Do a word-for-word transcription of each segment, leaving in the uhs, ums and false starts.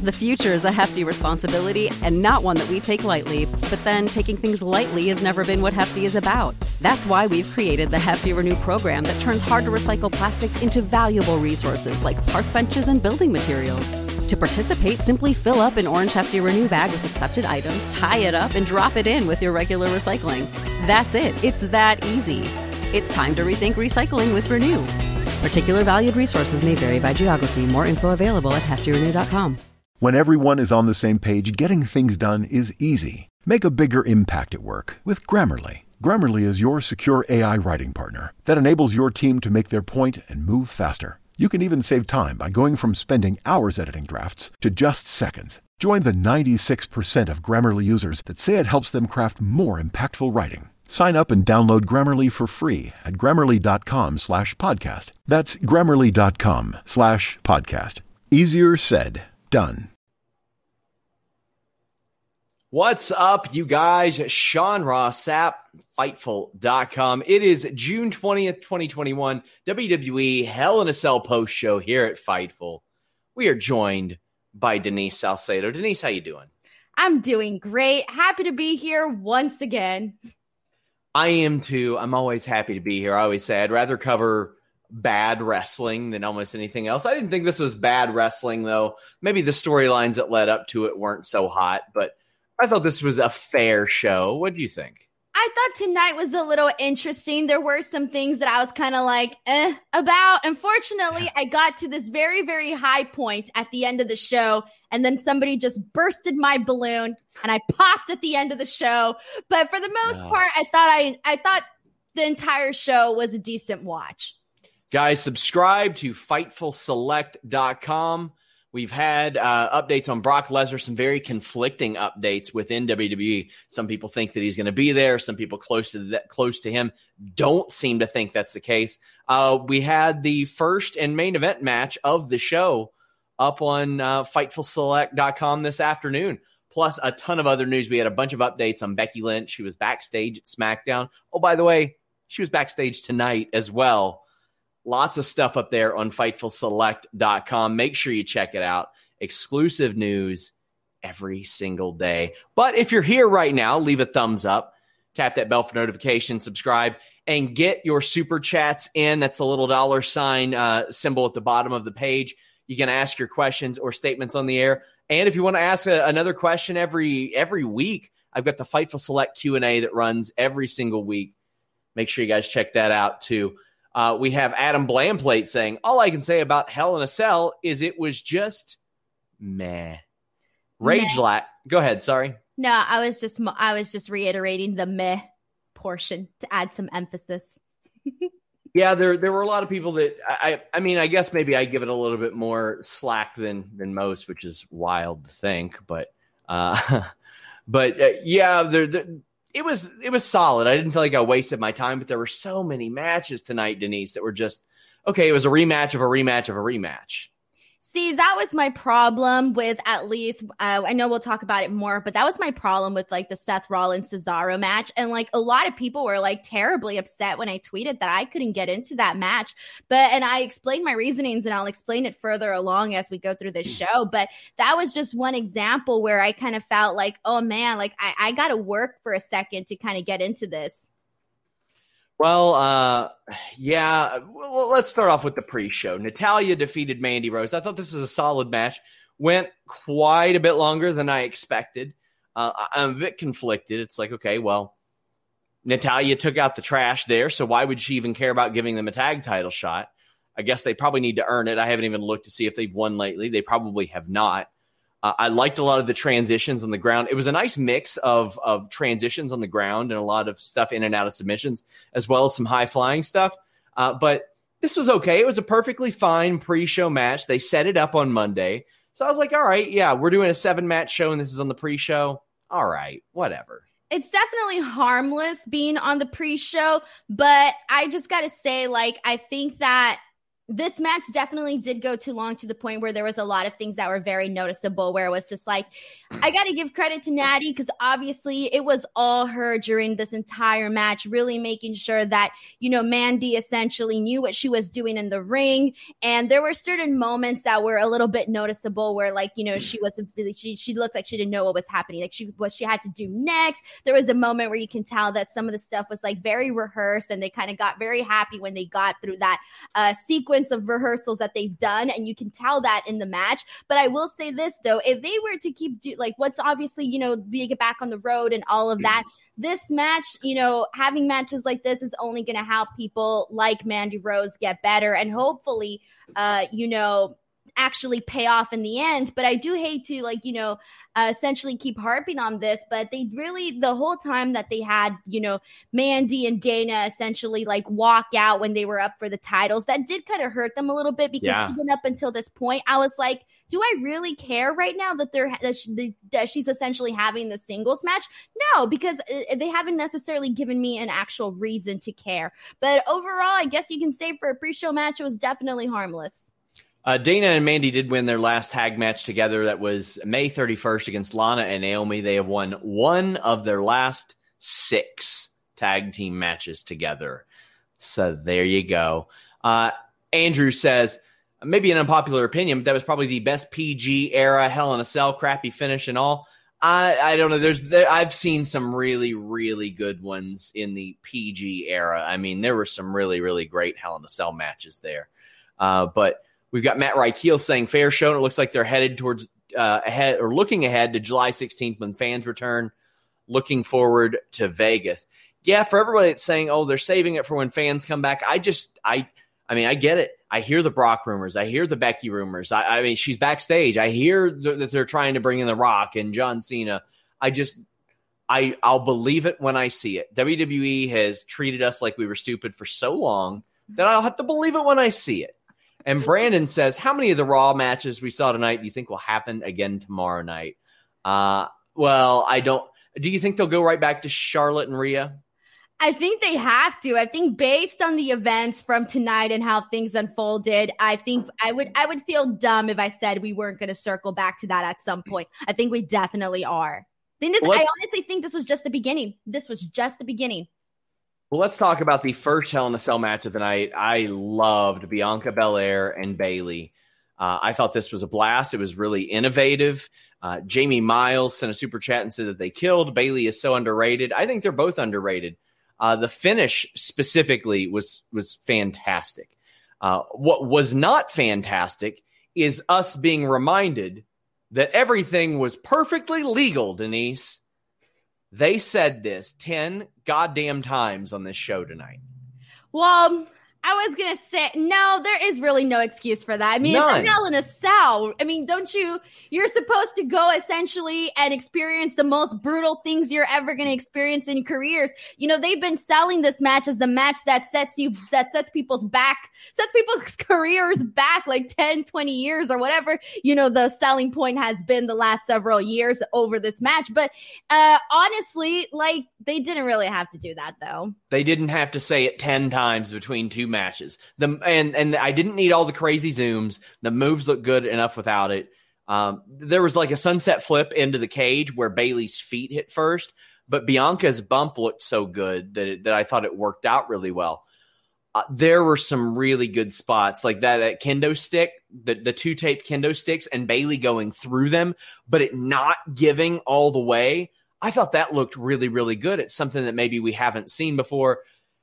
The future is a hefty responsibility and not one that we take lightly. But then taking things lightly has never been what Hefty is about. That's why we've created the Hefty Renew program that turns hard-to-recycle plastics into valuable resources like park benches and building materials. To participate, simply fill up an orange Hefty Renew bag with accepted items, tie it up, and drop it in with your regular recycling. That's it. It's that easy. It's time to rethink recycling with Renew. Particular valued resources may vary by geography. More info available at hefty renew dot com. When everyone is on the same page, getting things done is easy. Make a bigger impact at work with Grammarly. Grammarly is your secure A I writing partner that enables your team to make their point and move faster. You can even save time by going from spending hours editing drafts to just seconds. Join the ninety-six percent of Grammarly users that say it helps them craft more impactful writing. Sign up and download Grammarly for free at grammarly.com slash podcast. That's grammarly.com slash podcast. Easier said, done. What's up, you guys? Sean Ross Sapp, Fightful dot com. It is June twentieth, twenty twenty-one, W W E Hell in a Cell post show here at Fightful. We are joined by Denise Salcedo. Denise, how you doing? I'm doing great. Happy to be here once again. I am too. I'm always happy to be here. I always say I'd rather cover bad wrestling than almost anything else. I didn't think this was bad wrestling, though. Maybe the storylines that led up to it weren't so hot, but I thought this was a fair show. What do you think? I thought tonight was a little interesting. There were some things that I was kind of like, eh, about. Unfortunately, I got to this very, very high point at the end of the show, and then somebody just bursted my balloon, and I popped at the end of the show. But for the most oh. part, I thought I, I thought the entire show was a decent watch. Guys, subscribe to Fightful Select dot com. We've had uh, updates on Brock Lesnar, some very conflicting updates within W W E. Some people think that he's going to be there. Some people close to that, close to him don't seem to think that's the case. Uh, we had the first and main event match of the show up on uh, Fightful Select dot com this afternoon, plus a ton of other news. We had a bunch of updates on Becky Lynch. She was backstage at SmackDown. Oh, by the way, she was backstage tonight as well. Lots of stuff up there on Fightful Select dot com. Make sure you check it out. Exclusive news every single day. But if you're here right now, leave a thumbs up, tap that bell for notifications, subscribe, and get your super chats in. That's the little dollar sign uh, symbol at the bottom of the page. You can ask your questions or statements on the air. And if you want to ask a, another question every every week, I've got the Fightful Select Q and A that runs every single week. Make sure you guys check that out too. Uh, we have Adam Blamplate saying, all I can say about Hell in a Cell is it was just meh. Rage Meh. La- Go ahead. Sorry. No, I was just I was just reiterating the meh portion to add some emphasis. Yeah, there there were a lot of people that I I mean, I guess maybe I give it a little bit more slack than than most, which is wild to think. But uh, but uh, yeah, there. there It was it was solid. I didn't feel like I wasted my time, but there were so many matches tonight, Denise, that were just, okay, it was a rematch of a rematch of a rematch. See, that was my problem with at least, uh, I know we'll talk about it more, but that was my problem with like the Seth Rollins Cesaro match. And like a lot of people were like terribly upset when I tweeted that I couldn't get into that match. But, and I explained my reasonings and I'll explain it further along as we go through this show. But that was just one example where I kind of felt like, oh man, like I, I got to work for a second to kind of get into this. Well, uh, yeah, well, let's start off with the pre-show. Natalya defeated Mandy Rose. I thought this was a solid match. Went quite a bit longer than I expected. Uh, I'm a bit conflicted. It's like, okay, well, Natalya took out the trash there, so why would she even care about giving them a tag title shot? I guess they probably need to earn it. I haven't even looked to see if they've won lately. They probably have not. Uh, I liked a lot of the transitions on the ground. It was a nice mix of of transitions on the ground and a lot of stuff in and out of submissions, as well as some high-flying stuff. Uh, but this was okay. It was a perfectly fine pre-show match. They set it up on Monday. So I was like, all right, yeah, we're doing a seven-match show, and this is on the pre-show. All right, whatever. It's definitely harmless being on the pre-show, but I just got to say, like, I think that this match definitely did go too long, to the point where there was a lot of things that were very noticeable, where it was just like, I got to give credit to Natty, because obviously it was all her during this entire match, really making sure that, you know, Mandy essentially knew what she was doing in the ring. And there were certain moments that were a little bit noticeable where, like, you know, she wasn't she she looked like she didn't know what was happening, like she what she had to do next. There was a moment where you can tell that some of the stuff was like very rehearsed, and they kind of got very happy when they got through that uh, sequence of rehearsals that they've done, and you can tell that in the match. But I will say this though, if they were to keep do like what's obviously, you know, being back on the road and all of that, this match, you know, having matches like this is only going to help people like Mandy Rose get better, and hopefully uh you know actually pay off in the end. But I do hate to, like, you know, uh, essentially keep harping on this, but they really, the whole time that they had, you know, Mandy and Dana essentially like walk out when they were up for the titles, that did kind of hurt them a little bit, because yeah. even up until this point, I was like, do I really care right now that they're that, she, that she's essentially having the singles match? No, because they haven't necessarily given me an actual reason to care. But overall, I guess you can say for a pre-show match, it was definitely harmless. Uh, Dana and Mandy did win their last tag match together. That was May thirty-first against Lana and Naomi. They have won one of their last six tag team matches together. So there you go. Uh, Andrew says, maybe an unpopular opinion, but that was probably the best P G era Hell in a Cell, crappy finish and all. I, I don't know. There's there, I've seen some really, really good ones in the P G era. I mean, there were some really, really great Hell in a Cell matches there. Uh, but we've got Matt Rykeel saying fair show, and it looks like they're headed towards uh, ahead or looking ahead to July sixteenth when fans return. Looking forward to Vegas. Yeah, for everybody that's saying, oh, they're saving it for when fans come back. I just, I, I mean, I get it. I hear the Brock rumors. I hear the Becky rumors. I, I mean, she's backstage. I hear th- that they're trying to bring in The Rock and John Cena. I just, I, I'll believe it when I see it. W W E has treated us like we were stupid for so long that I'll have to believe it when I see it. And Brandon says, how many of the Raw matches we saw tonight do you think will happen again tomorrow night? Uh, well, I don't. Do you think they'll go right back to Charlotte and Rhea? I think they have to. I think based on the events from tonight and how things unfolded, I think I would I would feel dumb if I said we weren't going to circle back to that at some point. I think we definitely are. I, think this, I honestly think this was just the beginning. This was just the beginning. Well, let's talk about the first Hell in a Cell match of the night. I loved Bianca Belair and Bayley. Uh, I thought this was a blast. It was really innovative. Uh, Jamie Miles sent a super chat and said that they killed. Bayley is so underrated. I think they're both underrated. Uh, the finish specifically was was fantastic. Uh, what was not fantastic is us being reminded that everything was perfectly legal, Denise. They said this ten goddamn times on this show tonight. Well, I was going to say, no, there is really no excuse for that. I mean, None. It's a Hell in a Cell. I mean, don't you, you're supposed to go essentially and experience the most brutal things you're ever going to experience in careers. You know, they've been selling this match as the match that sets you, that sets people's back, sets people's careers back like ten, twenty years or whatever, you know, the selling point has been the last several years over this match. But, uh, honestly, like, they didn't really have to do that though. They didn't have to say it ten times between two matches. The and and I didn't need all the crazy zooms. The moves look good enough without it. Um, there was like a sunset flip into the cage where Bayley's feet hit first, but Bianca's bump looked so good that it, that I thought it worked out really well. Uh, there were some really good spots like that, that kendo stick, the, the two taped kendo sticks, and Bayley going through them, but it not giving all the way. I thought that looked really, really good. It's something that maybe we haven't seen before.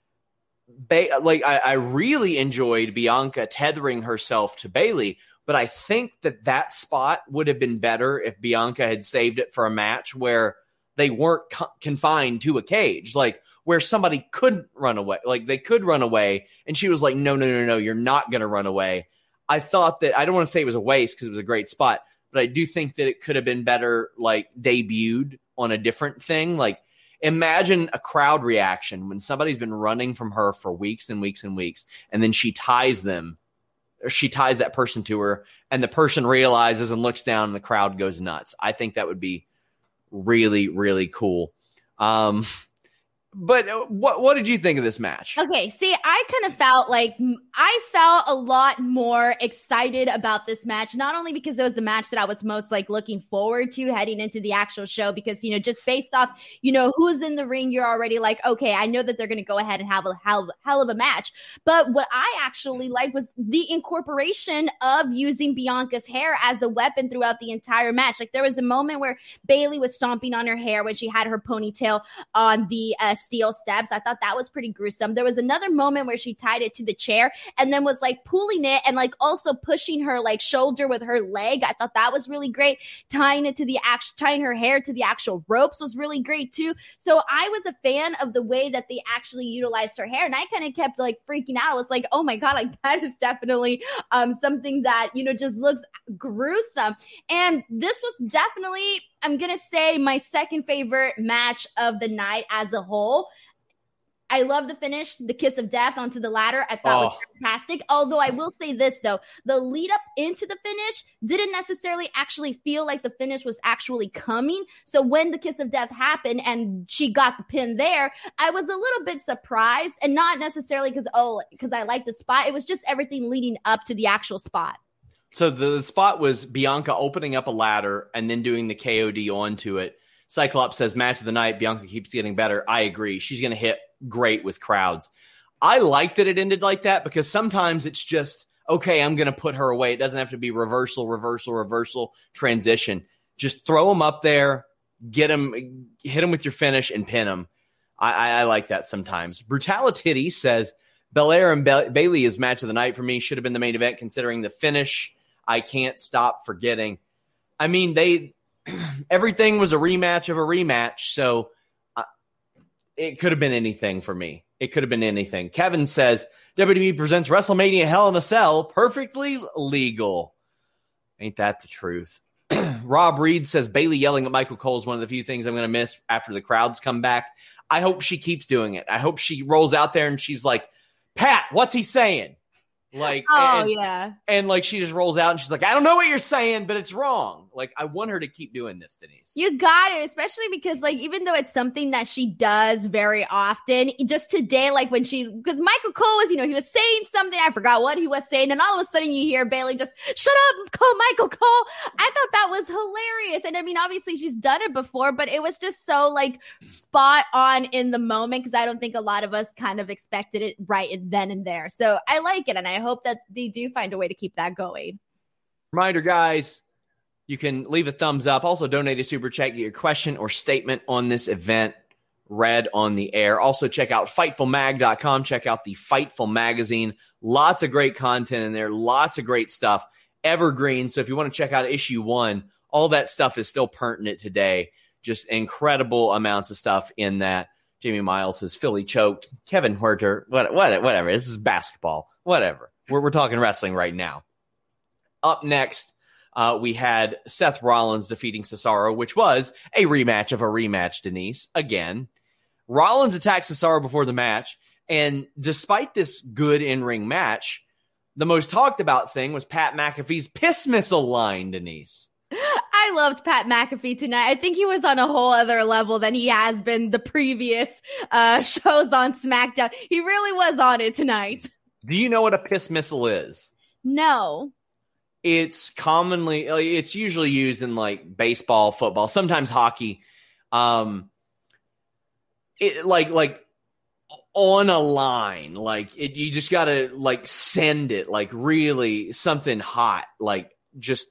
Ba- like I, I really enjoyed Bianca tethering herself to Bayley, but I think that that spot would have been better if Bianca had saved it for a match where they weren't co- confined to a cage, like where somebody couldn't run away. Like they could run away, and she was like, no, no, no, no, you're not going to run away. I thought that, I don't want to say it was a waste because it was a great spot, but I do think that it could have been better, like debuted on a different thing. Like imagine a crowd reaction when somebody's been running from her for weeks and weeks and weeks, and then she ties them, or she ties that person to her, and the person realizes and looks down and the crowd goes nuts. I think that would be really, really cool. Um, But what what did you think of this match? Okay, see, I kind of felt like I felt a lot more excited about this match, not only because it was the match that I was most like looking forward to heading into the actual show, because, you know, just based off, you know, who's in the ring, you're already like, okay, I know that they're going to go ahead and have a hell, hell of a match. But what I actually liked was the incorporation of using Bianca's hair as a weapon throughout the entire match. Like, there was a moment where Bayley was stomping on her hair when she had her ponytail on the uh, steel steps. I thought that was pretty gruesome. There was another moment where she tied it to the chair and then was like pulling it and like also pushing her like shoulder with her leg. I thought that was really great. Tying it to the actual, tying her hair to the actual ropes was really great too. So I was a fan of the way that they actually utilized her hair, and I kind of kept like freaking out. I was like, oh my God, like that is definitely um, something that, you know, just looks gruesome. And this was definitely, I'm going to say, my second favorite match of the night as a whole. I love the finish, the kiss of death onto the ladder. I thought oh. was fantastic. Although I will say this, though, the lead up into the finish didn't necessarily actually feel like the finish was actually coming. So when the kiss of death happened and she got the pin there, I was a little bit surprised, and not necessarily because, oh, because I liked the spot. It was just everything leading up to the actual spot. So the spot was Bianca opening up a ladder and then doing the K O D onto it. Cyclops says, match of the night, Bianca keeps getting better. I agree. She's going to hit great with crowds. I like that it ended like that, because sometimes it's just, okay, I'm going to put her away. It doesn't have to be reversal, reversal, reversal, transition. Just throw them up there, get them, hit them with your finish and pin them. I, I, I like that sometimes. Brutality says, Belair and ba- Bayley is match of the night for me. Should have been the main event considering the finish. I can't stop forgetting. I mean, they... everything was a rematch of a rematch, so uh, it could have been anything for me. It could have been anything. Kevin says, W W E presents WrestleMania Hell in a Cell, perfectly legal. Ain't that the truth? Rob Reed says, Bayley yelling at Michael Cole is one of the few things I'm going to miss after the crowds come back. I hope she keeps doing it. I hope she rolls out there and she's like, Pat, what's he saying? Like, oh, and, yeah. And like, she just rolls out and she's like, I don't know what you're saying, but it's wrong. Like, I want her to keep doing this, Denise. You got it, especially because, like, even though it's something that she does very often, just today, like when she, because Michael Cole was, you know, he was saying something, I forgot what he was saying, and all of a sudden you hear Bayley just, shut up, Cole, Michael Cole. I thought that was hilarious. And I mean, obviously she's done it before, but it was just so, like, spot on in the moment, because I don't think a lot of us kind of expected it right then and there. So I like it, and I hope that they do find a way to keep that going. Reminder, guys, you can leave a thumbs up. Also, donate a super chat, get your question or statement on this event read on the air. Also, check out Fightful Mag dot com. Check out the Fightful magazine. Lots of great content in there. Lots of great stuff. Evergreen. So if you want to check out issue one, all that stuff is still pertinent today. Just incredible amounts of stuff in that. Jamie Miles says, Philly choked. Kevin Huerter, what, what, whatever. This is basketball. Whatever. We're, we're talking wrestling right now. Up next, Uh, we had Seth Rollins defeating Cesaro, which was a rematch of a rematch, Denise. Again, Rollins attacked Cesaro before the match, and despite this good in-ring match, the most talked about thing was Pat McAfee's piss missile line, Denise. I loved Pat McAfee tonight. I think he was on a whole other level than he has been the previous uh, shows on SmackDown. He really was on it tonight. Do you know what a piss missile is? No. It's commonly, it's usually used in like baseball, football, sometimes hockey. Um, it like, like on a line, like it, you just gotta like send it, like really something hot, like just,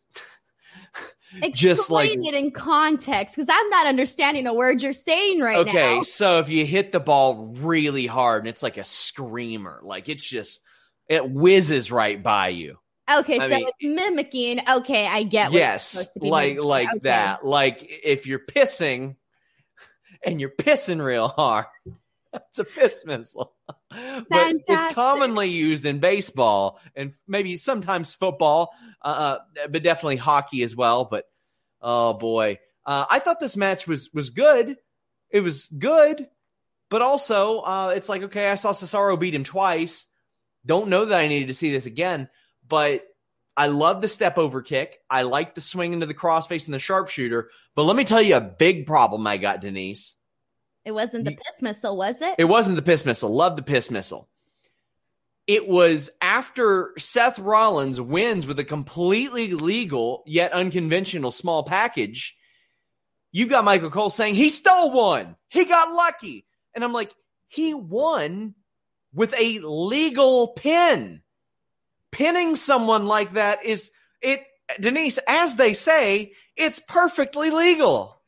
just like it in context, because I'm not understanding a word you're saying right okay, now. Okay, so if you hit the ball really hard and it's like a screamer, like it's just, it whizzes right by you. Okay, I so mean, it's mimicking. Okay, I get what yes, like mimicking. like okay. that. Like if you're pissing and you're pissing real hard, that's a piss missile. But it's commonly used in baseball and maybe sometimes football, uh, but definitely hockey as well. But oh boy, uh, I thought this match was was good. It was good, but also uh, it's like, okay, I saw Cesaro beat him twice. Don't know that I needed to see this again. But I love the step over kick. I like the swing into the crossface and the sharpshooter. But let me tell you a big problem I got, Denise. It wasn't the piss missile, was it? It wasn't the piss missile. Love the piss missile. It was after Seth Rollins wins with a completely legal yet unconventional small package. You've got Michael Cole saying he stole one. He got lucky. And I'm like, he won with a legal pin. Pinning someone like that is, it, Denise, as they say, it's perfectly legal.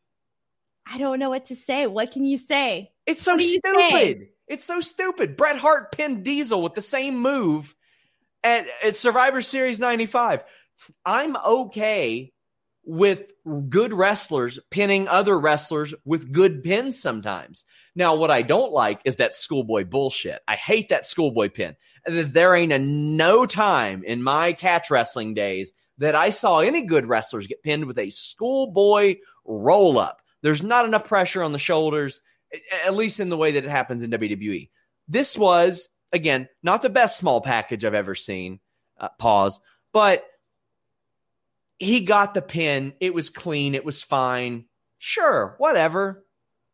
I don't know what to say. What can you say? It's so stupid. Say? It's so stupid. Bret Hart pinned Diesel with the same move at, at Survivor Series ninety-five. I'm okay with good wrestlers pinning other wrestlers with good pins sometimes. Now, what I don't like is that schoolboy bullshit. I hate that schoolboy pin. There ain't a no time in my catch wrestling days that I saw any good wrestlers get pinned with a schoolboy roll-up. There's not enough pressure on the shoulders, at least in the way that it happens in W W E. This was, again, not the best small package I've ever seen. Uh, pause. But he got the pin. It was clean. It was fine. Sure, whatever.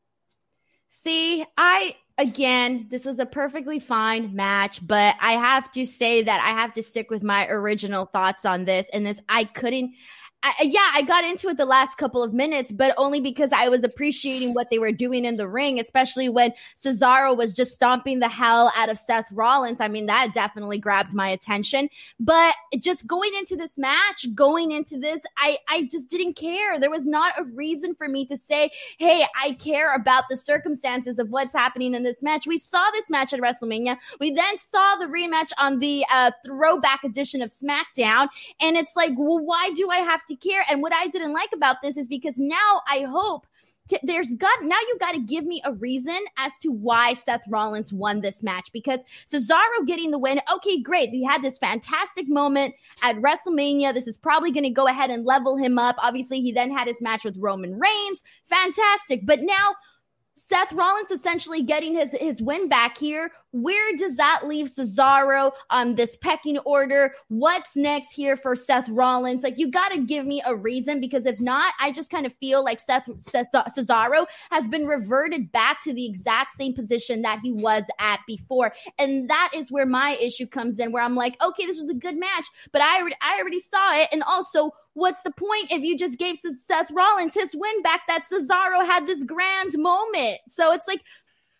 See, I, again, this was a perfectly fine match, but I have to say that I have to stick with my original thoughts on this. And this, I couldn't. I, yeah, I got into it the last couple of minutes, but only because I was appreciating what they were doing in the ring, especially when Cesaro was just stomping the hell out of Seth Rollins. I mean, that definitely grabbed my attention. But just going into this match, going into this, I, I just didn't care. There was not a reason for me to say, hey, I care about the circumstances of what's happening in this match. We saw this match at WrestleMania. We then saw the rematch on the uh, throwback edition of SmackDown. And it's like, well, why do I have to care? And what I didn't like about this is because now I hope t- there's got now you got to give me a reason as to why Seth Rollins won this match, because Cesaro getting the win, okay, great, he had this fantastic moment at WrestleMania. This is probably going to go ahead and level him up. Obviously, he then had his match with Roman Reigns, fantastic. But now Seth Rollins essentially getting his, his win back here. Where does that leave Cesaro on this pecking order? What's next here for Seth Rollins? Like, you got to give me a reason, because if not, I just kind of feel like Seth, Seth Cesaro has been reverted back to the exact same position that he was at before. And that is where my issue comes in, where I'm like, okay, this was a good match, but I already, I already saw it. And also, what's the point if you just gave Seth Rollins his win back, that Cesaro had this grand moment? So it's like,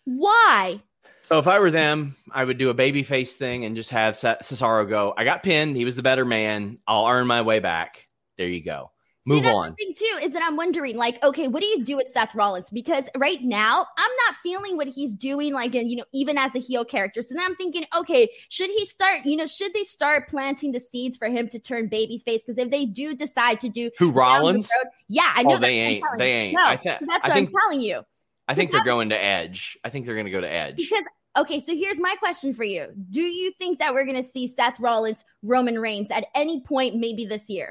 why? So if I were them, I would do a babyface thing and just have Cesaro go, I got pinned. He was the better man. I'll earn my way back. There you go. Move See, that's on. The thing too is that I'm wondering, like, okay, what do you do with Seth Rollins? Because right now I'm not feeling what he's doing, like, in, you know, even as a heel character. So then I'm thinking, okay, should he start, you know, should they start planting the seeds for him to turn babyface? Because if they do decide to do who Rollins, the road, yeah, I know oh, they ain't, they ain't. No, I th- that's I what think, I'm telling you. I think they're going to Edge. I think they're going to go to Edge. Because okay, so here's my question for you. Do you think that we're going to see Seth Rollins, Roman Reigns at any point maybe this year?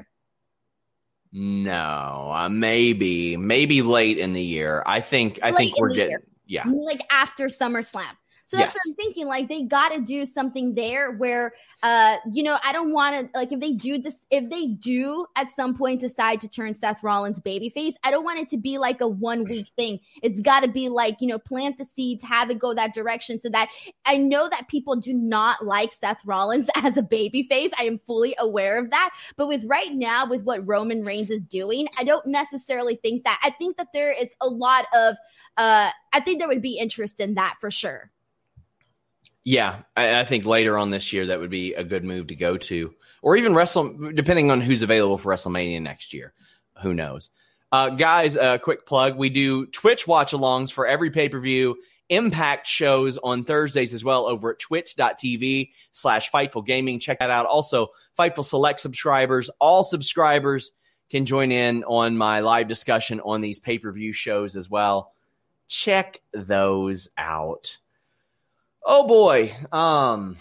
No, uh, maybe, maybe late in the year. I think, I late think we're getting, year. yeah. Like after SummerSlam. So that's yes. what I'm thinking. Like, they got to do something there where, uh, you know, I don't want to, like, if they do this, if they do at some point decide to turn Seth Rollins babyface, I don't want it to be like a one week thing. It's got to be like, you know, plant the seeds, have it go that direction, so that I know that people do not like Seth Rollins as a babyface. I am fully aware of that. But with right now, with what Roman Reigns is doing, I don't necessarily think that. I think that there is a lot of, uh, I think there would be interest in that for sure. Yeah, I, I think later on this year that would be a good move to go to, or even Wrestle, depending on who's available for WrestleMania next year. Who knows? Uh, guys, a uh, quick plug. We do Twitch watch-alongs for every pay-per-view. Impact shows on Thursdays as well over at twitch.tv slash Fightful Gaming. Check that out. Also, Fightful Select subscribers, all subscribers can join in on my live discussion on these pay-per-view shows as well. Check those out. Oh boy. Um,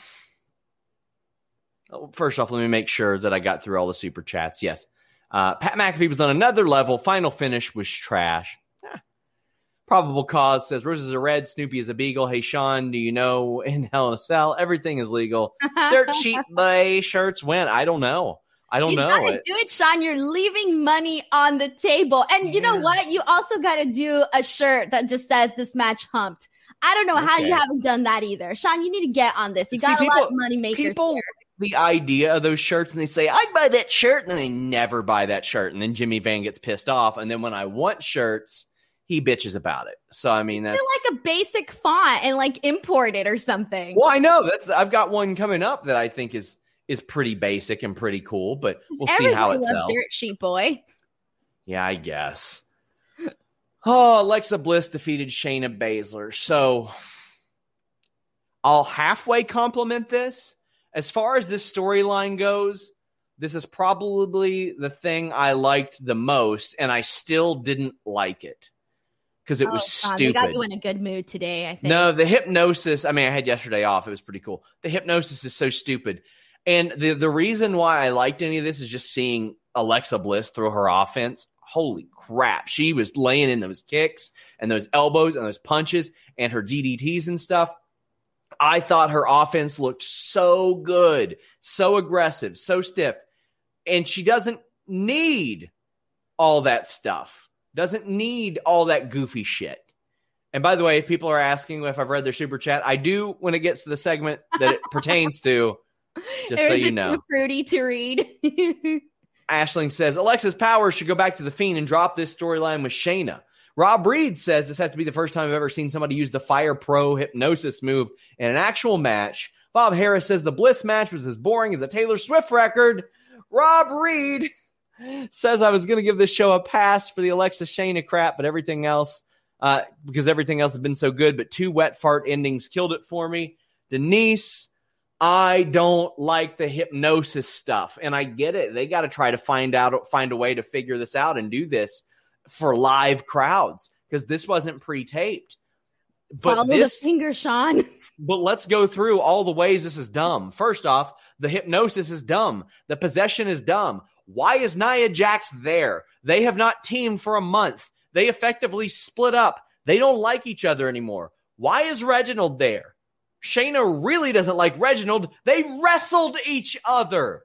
first off, let me make sure that I got through all the super chats. Yes. Uh, Pat McAfee was on another level. Final finish was trash. Eh. Probable Cause says Roses are red. Snoopy is a beagle. Hey, Sean, do you know in Hell in a Cell, everything is legal? Dirt Sheet Bay shirts win. I don't know. I don't you know. You gotta it. do it, Sean. You're leaving money on the table. And you yeah. know what? You also gotta do a shirt that just says this match humped. I don't know okay. how you haven't done that either. Sean, you need to get on this. You got See, a people, lot of money makers. People here. The idea of those shirts and they say, I'd buy that shirt. And then they never buy that shirt. And then Jimmy Van gets pissed off. And then when I want shirts, he bitches about it. So, I mean, that's like a basic font and like import it or something. Well, I know that's, I've got one coming up that I think is, is pretty basic and pretty cool, but we'll see how it sells. Dirt Sheet Boy. Yeah, I guess. Oh, Alexa Bliss defeated Shayna Baszler. So I'll halfway compliment this. As far as this storyline goes, this is probably the thing I liked the most, and I still didn't like it because it oh, was God, stupid. They got you in a good mood today, I think. No, the hypnosis, I mean, I had yesterday off. It was pretty cool. The hypnosis is so stupid. And the, the reason why I liked any of this is just seeing Alexa Bliss throw her offense. Holy crap. She was laying in those kicks and those elbows and those punches and her D D Ts and stuff. I thought her offense looked so good, so aggressive, so stiff. And she doesn't need all that stuff. Doesn't need all that goofy shit. And by the way, if people are asking if I've read their super chat, I do when it gets to the segment that it pertains to, just so you know. Too fruity to read. Ashling says, Alexa's power should go back to the Fiend and drop this storyline with Shayna. Rob Reed says this has to be the first time I've ever seen somebody use the Fire Pro hypnosis move in an actual match. Bob Harris says the Bliss match was as boring as a Taylor Swift record. Rob Reed says I was going to give this show a pass for the Alexa Shayna crap, but everything else, uh, because everything else has been so good, but two wet fart endings killed it for me. Denise, I don't like the hypnosis stuff, and I get it. They got to try to find out, find a way to figure this out and do this for live crowds because this wasn't pre-taped. But Follow this, the finger, Sean. But let's go through all the ways this is dumb. First off, the hypnosis is dumb. The possession is dumb. Why is Nia Jax there? They have not teamed for a month. They effectively split up. They don't like each other anymore. Why is Reginald there? Shayna really doesn't like Reginald. They wrestled each other.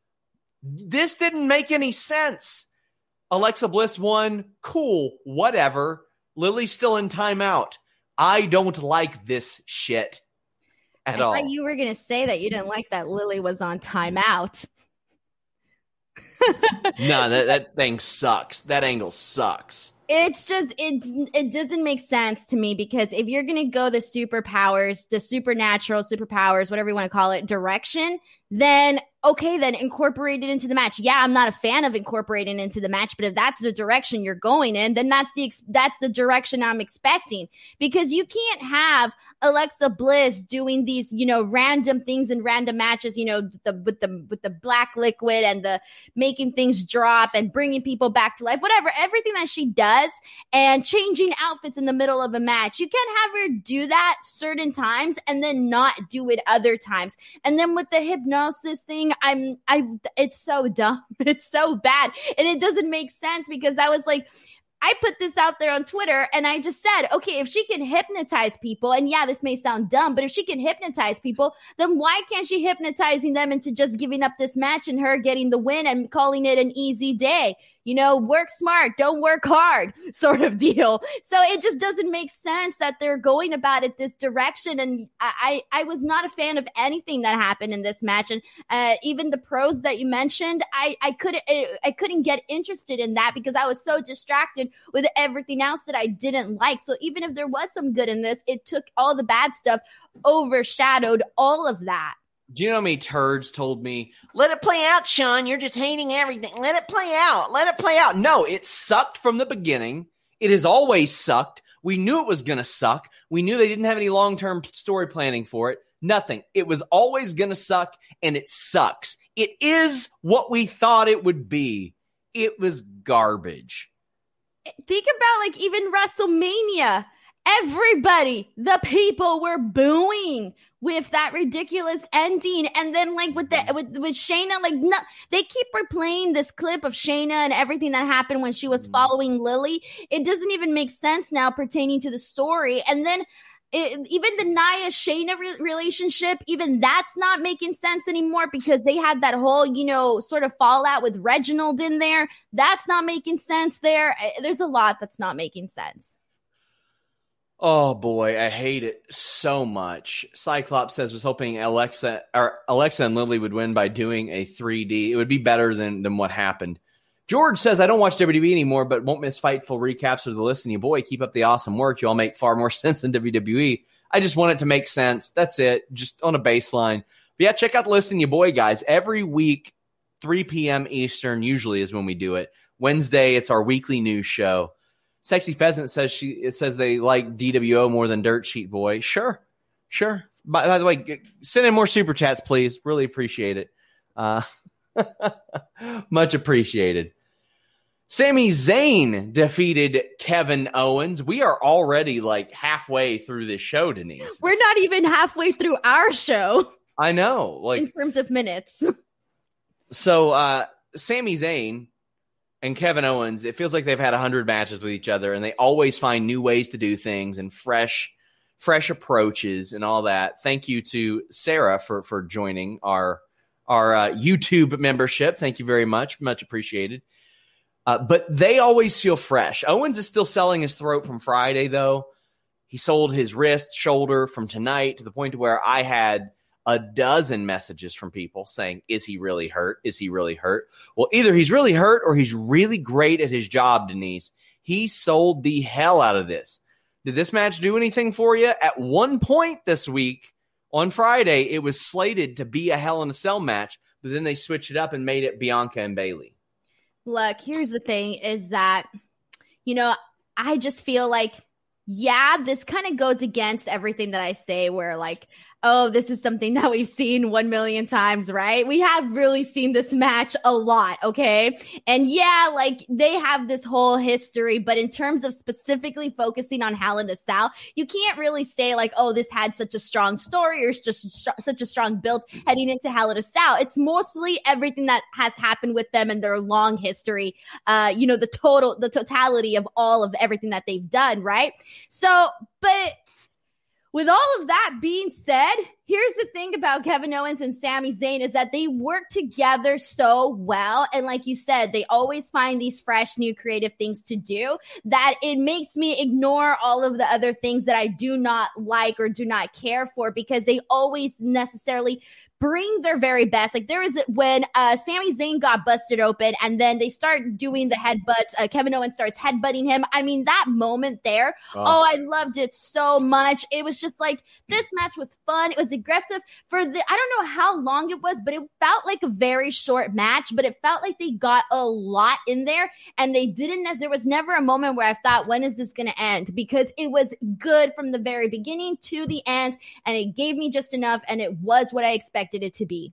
This didn't make any sense. Alexa Bliss won. Cool. Whatever. Lily's still in timeout. I don't like this shit at I all. thought you were going to say that you didn't like that Lily was on timeout. No, that, that thing sucks. That angle sucks. It's just, it, it doesn't make sense to me because if you're going to go the superpowers, the supernatural superpowers, whatever you want to call it, direction, then okay, then incorporate it into the match. Yeah, I'm not a fan of incorporating it into the match, but if that's the direction you're going in, then that's the that's the direction I'm expecting. Because you can't have Alexa Bliss doing these, you know, random things in random matches, you know, the, with the with the black liquid and the making things drop and bringing people back to life, whatever, everything that she does, and changing outfits in the middle of a match. You can't have her do that certain times and then not do it other times. And then with the hypnosis thing, I'm, I, it's so dumb. It's so bad. And it doesn't make sense because I was like, I put this out there on Twitter and I just said, okay, if she can hypnotize people, and yeah, this may sound dumb, but if she can hypnotize people, then why can't she hypnotizing them into just giving up this match and her getting the win and calling it an easy day? You know, work smart, don't work hard sort of deal. So it just doesn't make sense that they're going about it this direction. And I, I, I was not a fan of anything that happened in this match. And uh, even the pros that you mentioned, I, I couldn't, I couldn't get interested in that because I was so distracted with everything else that I didn't like. So even if there was some good in this, it took all the bad stuff, overshadowed all of that. Do you know how many turds told me, let it play out, Sean. You're just hating everything. Let it play out. Let it play out. No, it sucked from the beginning. It has always sucked. We knew it was going to suck. We knew they didn't have any long-term story planning for it. Nothing. It was always going to suck, and it sucks. It is what we thought it would be. It was garbage. Think about, like, even WrestleMania. Everybody, the people were booing with that ridiculous ending. And then like with the with, with Shayna, like no, they keep replaying this clip of Shayna and everything that happened when she was following Lily. It doesn't even make sense now pertaining to the story. And then it, even the Nia Shayna re- relationship, even that's not making sense anymore because they had that whole, you know, sort of fallout with Reginald in there. That's not making sense there. There's a lot that's not making sense. Oh boy, I hate it so much. Cyclops says was hoping Alexa or Alexa and Lily would win by doing a three D. It would be better than than what happened. George says I don't watch W W E anymore, but won't miss Fightful recaps of the listen. You boy, keep up the awesome work. You all make far more sense than W W E. I just want it to make sense. That's it, just on a baseline. But yeah, check out the listen, you boy, guys. Every week, three p.m. Eastern usually is when we do it. Wednesday, it's our weekly news show. Sexy Pheasant says she it says they like D W O more than Dirt Sheet Boy. Sure, sure. By, by the way, send in more super chats, please. Really appreciate it. Uh, much appreciated. Sami Zayn defeated Kevin Owens. We are already like halfway through this show, Denise. We're not even halfway through our show. I know, like in terms of minutes. So, uh, Sami Zayn and Kevin Owens, it feels like they've had one hundred matches with each other, and they always find new ways to do things and fresh fresh approaches and all that. Thank you to Sarah for, for joining our, our uh, YouTube membership. Thank you very much. Much appreciated. Uh, but they always feel fresh. Owens is still selling his throat from Friday, though. He sold his wrist, shoulder from tonight to the point where I had a dozen messages from people saying, is he really hurt? Is he really hurt? Well, either he's really hurt or he's really great at his job, Denise. He sold the hell out of this. Did this match do anything for you? At one point this week, on Friday, it was slated to be a Hell in a Cell match, but then they switched it up and made it Bianca and Bayley. Look, here's the thing is that, you know, I just feel like, yeah, this kind of goes against everything that I say where like, oh, this is something that we've seen one million times, right? We have really seen this match a lot, okay? And yeah, like they have this whole history, but in terms of specifically focusing on Hell in a Cell, you can't really say like, oh, this had such a strong story or just sh- such a strong build heading into Hell in a Cell. It's mostly everything that has happened with them and their long history, uh, you know, the total, the totality of all of everything that they've done, right? So, but with all of that being said, here's the thing about Kevin Owens and Sami Zayn is that they work together so well. And like you said, they always find these fresh, new, creative things to do that it makes me ignore all of the other things that I do not like or do not care for because they always necessarily bring their very best. Like there is when uh, Sami Zayn got busted open and then they start doing the headbutts. Uh, Kevin Owens starts headbutting him. I mean, that moment there, oh. oh, I loved it so much. It was just like, this match was fun. It was aggressive for the, I don't know how long it was, but it felt like a very short match, but it felt like they got a lot in there and they didn't, there was never a moment where I thought, when is this going to end? Because it was good from the very beginning to the end and it gave me just enough and it was what I expected it to be.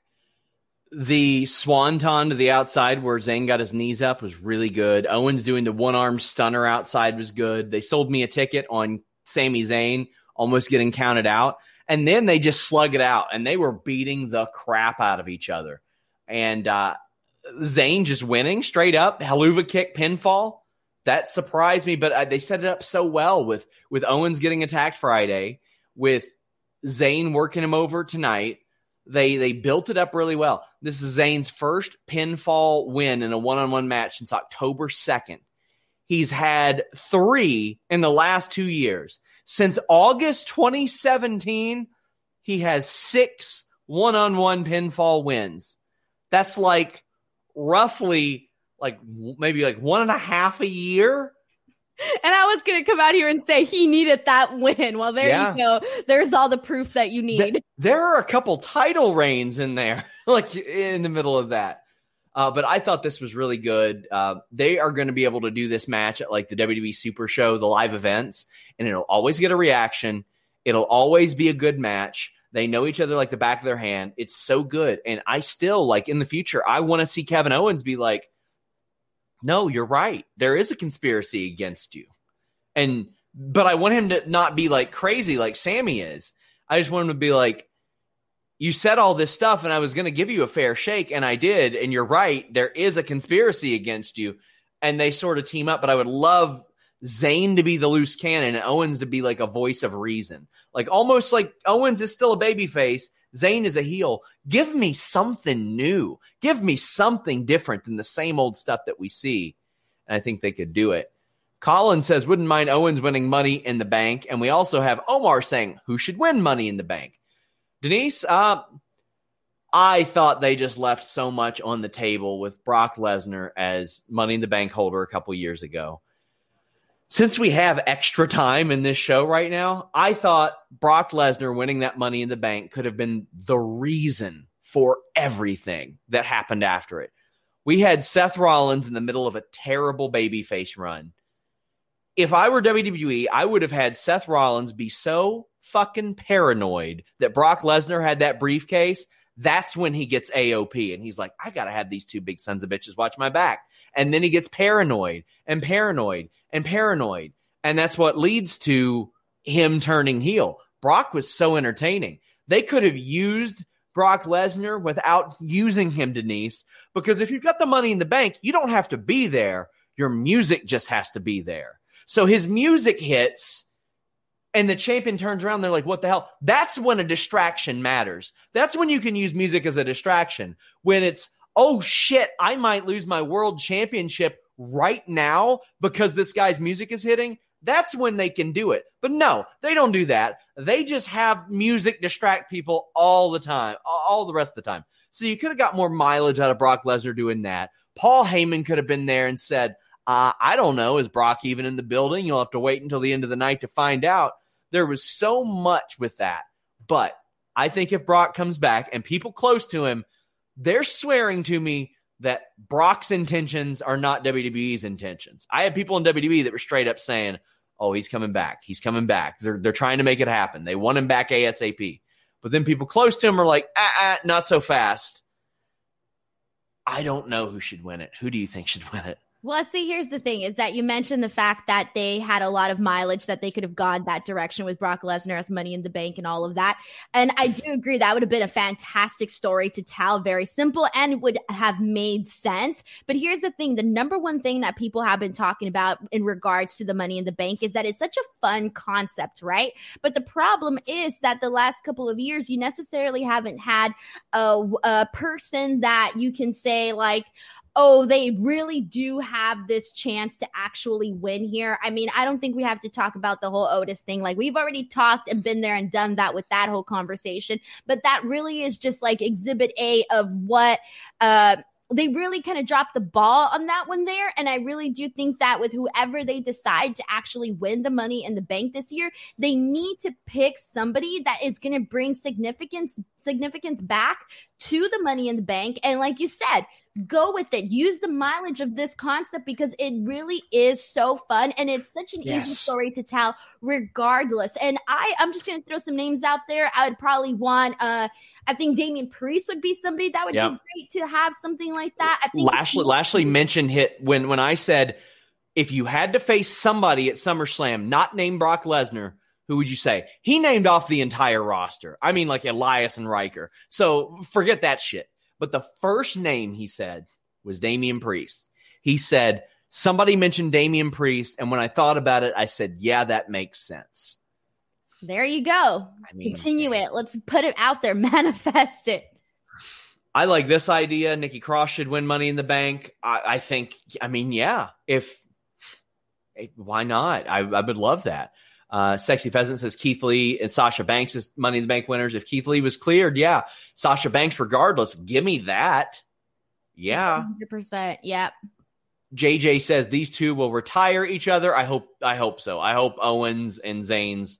The swanton to the outside where Zayn got his knees up was really good. Owens doing the one-arm stunner outside was good. They sold me a ticket on Sami Zayn almost getting counted out. And then they just slug it out, and they were beating the crap out of each other. And uh, Zayn just winning straight up, Helluva Kick pinfall. That surprised me, but uh, they set it up so well with, with Owens getting attacked Friday, with Zayn working him over tonight. They they built it up really well. This is Zayn's first pinfall win in a one-on-one match since October second. He's had three in the last two years. Since August twenty seventeen, he has six one-on-one pinfall wins. That's like roughly like maybe like one and a half a year. And I was going to come out here and say he needed that win. Well, there yeah. you go. There's all the proof that you need. Th- there are a couple title reigns in there, like in the middle of that. Uh, but I thought this was really good. Uh, they are going to be able to do this match at like the W W E Super Show, the live events, and it'll always get a reaction. It'll always be a good match. They know each other like the back of their hand. It's so good. And I still, like in the future, I want to see Kevin Owens be like, no, you're right. There is a conspiracy against you. And, but I want him to not be like crazy like Sami is. I just want him to be like, you said all this stuff and I was going to give you a fair shake and I did. And you're right. There is a conspiracy against you. And they sort of team up, but I would love Zayn to be the loose cannon and Owens to be like a voice of reason. Like almost like Owens is still a babyface. Zayn is a heel. Give me something new. Give me something different than the same old stuff that we see. And I think they could do it. Colin says, wouldn't mind Owens winning Money in the Bank. And we also have Omar saying, who should win Money in the Bank? Denise, uh, I thought they just left so much on the table with Brock Lesnar as Money in the Bank holder a couple years ago. Since we have extra time in this show right now, I thought Brock Lesnar winning that Money in the Bank could have been the reason for everything that happened after it. We had Seth Rollins in the middle of a terrible babyface run. If I were W W E, I would have had Seth Rollins be so fucking paranoid that Brock Lesnar had that briefcase. That's when he gets A O P and he's like, I got to have these two big sons of bitches watch my back. And then he gets paranoid and paranoid and paranoid. And that's what leads to him turning heel. Brock was so entertaining. They could have used Brock Lesnar without using him, Denise, because if you've got the Money in the Bank, you don't have to be there. Your music just has to be there. So his music hits and the champion turns around. They're like, what the hell? That's when a distraction matters. That's when you can use music as a distraction. When it's, oh shit, I might lose my world championship right now because this guy's music is hitting. That's when they can do it. But no, they don't do that. They just have music distract people all the time, all the rest of the time. So you could have got more mileage out of Brock Lesnar doing that. Paul Heyman could have been there and said, uh, I don't know, is Brock even in the building? You'll have to wait until the end of the night to find out. There was so much with that. But I think if Brock comes back and people close to him, they're swearing to me that Brock's intentions are not W W E's intentions. I had people in W W E that were straight up saying, oh, he's coming back. He's coming back. They're, they're trying to make it happen. They want him back ASAP. But then people close to him are like, ah, ah, not so fast. I don't know who should win it. Who do you think should win it? Well, see, here's the thing is that you mentioned the fact that they had a lot of mileage that they could have gone that direction with Brock Lesnar as Money in the Bank and all of that. And I do agree that would have been a fantastic story to tell, very simple, and would have made sense. But here's the thing. The number one thing that people have been talking about in regards to the Money in the Bank is that it's such a fun concept, right? But the problem is that the last couple of years, you necessarily haven't had a, a person that you can say like, oh, they really do have this chance to actually win here. I mean, I don't think we have to talk about the whole Otis thing. Like, we've already talked and been there and done that with that whole conversation. But that really is just like exhibit A of what uh, they really kind of dropped the ball on that one there. And I really do think that with whoever they decide to actually win the Money in the Bank this year, they need to pick somebody that is going to bring significance significance back to the Money in the Bank. And like you said, go with it. Use the mileage of this concept because it really is so fun and it's such an yes. easy story to tell regardless. And I, I'm just going to throw some names out there. I would probably want, uh, I think Damian Priest would be somebody that would yep. be great to have something like that. I think Lashley, Lashley mentioned hit when, when I said, if you had to face somebody at SummerSlam, not named Brock Lesnar, who would you say? He named off the entire roster. I mean, like Elias and Riker. So forget that shit. But the first name he said was Damian Priest. He said, somebody mentioned Damian Priest. And when I thought about it, I said, yeah, that makes sense. There you go. I mean, continue it. Let's put it out there. Manifest it. I like this idea. Nikki Cross should win Money in the Bank. I, I think, I mean, yeah, if, why not? I, I would love that. Uh, Sexy Pheasant says Keith Lee and Sasha Banks is Money in the Bank winners. If Keith Lee was cleared, yeah. Sasha Banks, regardless, give me that. Yeah. one hundred percent. Yep. J J says these two will retire each other. I hope, I hope so. I hope Owens and Zayn's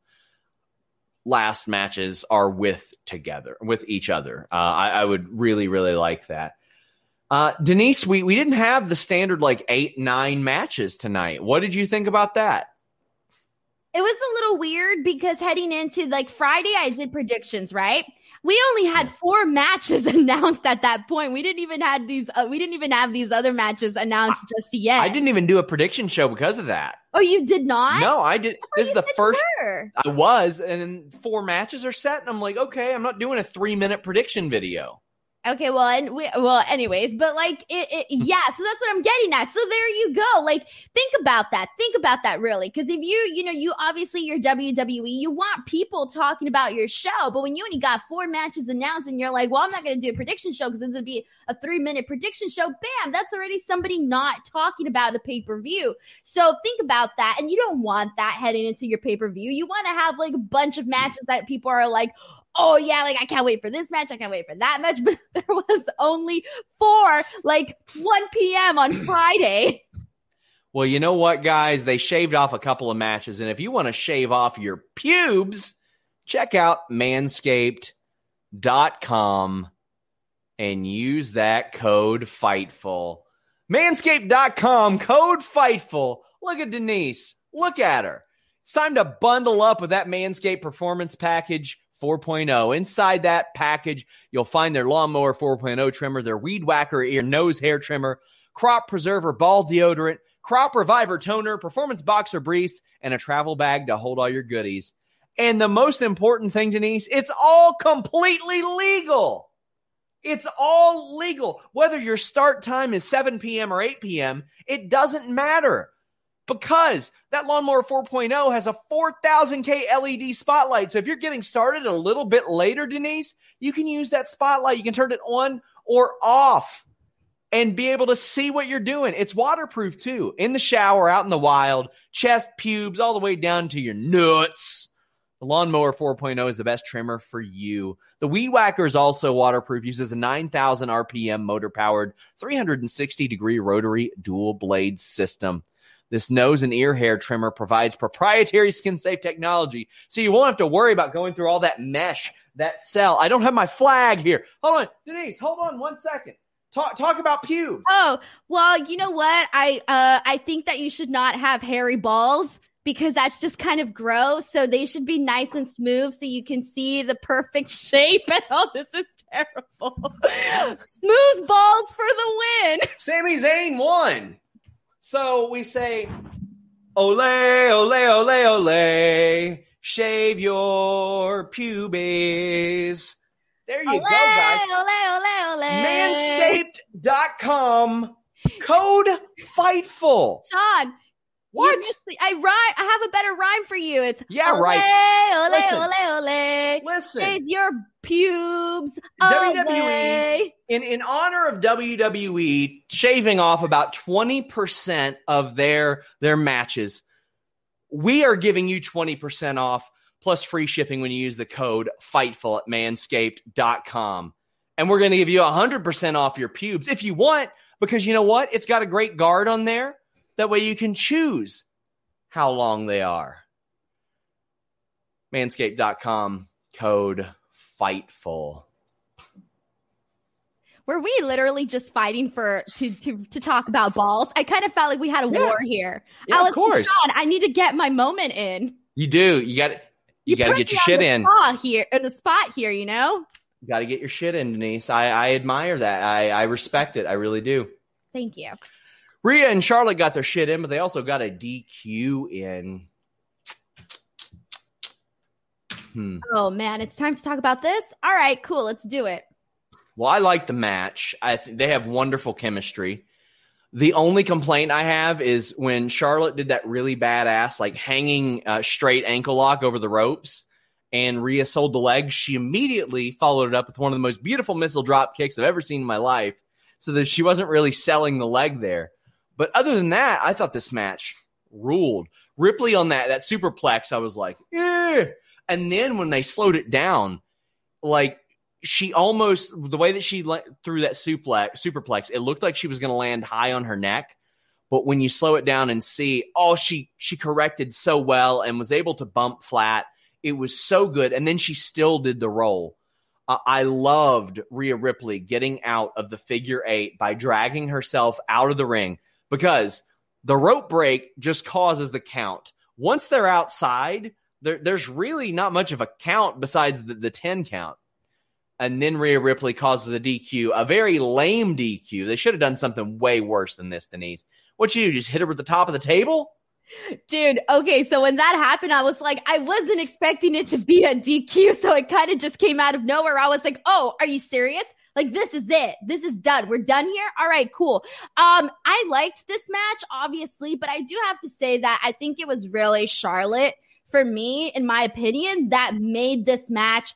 last matches are with together, with each other. Uh, I, I would really, really like that. Uh, Denise, we, we didn't have the standard like eight, nine matches tonight. What did you think about that? It was a little weird because heading into like Friday, I did predictions, right? We only had four matches announced at that point. We didn't even have these. Uh, we didn't even have these other matches announced I, just yet. I didn't even do a prediction show because of that. Oh, you did not? No, I did. I this is the first. Were. I was, and then four matches are set, and I'm like, okay, I'm not doing a three minute prediction video. Okay, well, and we, well, anyways, but like, it, it, yeah, so that's what I'm getting at. So there you go. Like, think about that. Think about that really. Because if you, you know, you obviously you're W W E, you want people talking about your show, but when you only got four matches announced and you're like, well, I'm not going to do a prediction show because this would be a three minute prediction show, bam, that's already somebody not talking about a pay-per-view. So think about that. And you don't want that heading into your pay-per-view. You want to have like a bunch of matches that people are like, oh yeah, like I can't wait for this match, I can't wait for that match, but there was only four, like one p.m. on Friday. Well, you know what, guys? They shaved off a couple of matches, and if you want to shave off your pubes, check out manscaped dot com and use that code FIGHTFUL. manscaped dot com, code FIGHTFUL. Look at Denise. Look at her. It's time to bundle up with that Manscaped Performance Package four point oh. Inside that package, you'll find their Lawnmower four point oh trimmer, their Weed Whacker ear nose hair trimmer, Crop Preserver ball deodorant, Crop Reviver toner, Performance Boxer briefs, and a travel bag to hold all your goodies. And the most important thing, Denise, it's all completely legal. It's all legal. Whether your start time is seven p.m. or eight p.m., it doesn't matter. Because that Lawnmower four point oh has a four thousand K L E D spotlight. So if you're getting started a little bit later, Denise, you can use that spotlight. You can turn it on or off and be able to see what you're doing. It's waterproof too. In the shower, out in the wild, chest, pubes, all the way down to your nuts. The Lawnmower four point oh is the best trimmer for you. The Weed Whacker is also waterproof, uses a nine thousand R P M motor-powered three hundred sixty degree rotary dual-blade system. This nose and ear hair trimmer provides proprietary skin-safe technology, so you won't have to worry about going through all that mesh, that cell. I don't have my flag here. Hold on, Denise, hold on one second. Talk talk about pubes. Oh, well, you know what? I uh, I think that you should not have hairy balls because that's just kind of gross. So they should be nice and smooth so you can see the perfect shape. And oh, this is terrible. Smooth balls for the win. Sami Zayn won. So we say, ole, ole, ole, ole, shave your pubes. There you ole, go, guys. Ole, ole, ole. manscaped dot com, code FIGHTFUL. Sean. What? You, I rhyme. I have a better rhyme for you. It's yeah, ole, right. Ole, Listen. ole, ole. Listen. Shave your pubes. W W E, away. in, in honor of W W E shaving off about twenty percent of their, their matches, we are giving you twenty percent off plus free shipping when you use the code FIGHTFUL at manscaped dot com. And we're going to give you one hundred percent off your pubes if you want, because you know what? It's got a great guard on there. That way you can choose how long they are. manscaped dot com, code FIGHTFUL. Were we literally just fighting for to to to talk about balls? I kind of felt like we had a yeah. war here. Yeah, I was of course. Sean, I need to get my moment in. You do. You got you, you got to get your shit in. Here in the spot here, you know. You got to get your shit in, Denise. I, I admire that. I, I respect it. I really do. Thank you. Rhea and Charlotte got their shit in, but they also got a D Q in. Hmm. Oh, man. It's time to talk about this? All right, cool. Let's do it. Well, I like the match. I th- They have wonderful chemistry. The only complaint I have is when Charlotte did that really badass, like hanging uh, straight ankle lock over the ropes, and Rhea sold the leg, she immediately followed it up with one of the most beautiful missile drop kicks I've ever seen in my life, so that she wasn't really selling the leg there. But other than that, I thought this match ruled. Ripley on that that superplex, I was like, eh. And then when they slowed it down, like she almost, the way that she le- threw that suplex, superplex, it looked like she was going to land high on her neck. But when you slow it down and see, oh, she she corrected so well and was able to bump flat. It was so good. And then she still did the roll. Uh, I loved Rhea Ripley getting out of the figure eight by dragging herself out of the ring, because the rope break just causes the count. Once they're outside, there, there's really not much of a count besides the, the ten count. And then Rhea Ripley causes a D Q, a very lame D Q. They should have done something way worse than this, Denise. What you do, just hit her with the top of the table? Dude, okay, so when that happened, I was like, I wasn't expecting it to be a D Q, so it kind of just came out of nowhere. I was like, oh, are you serious? Like, this is it. This is done. We're done here. All right, cool. Um, I liked this match, obviously, but I do have to say that I think it was really Charlotte, for me, in my opinion, that made this match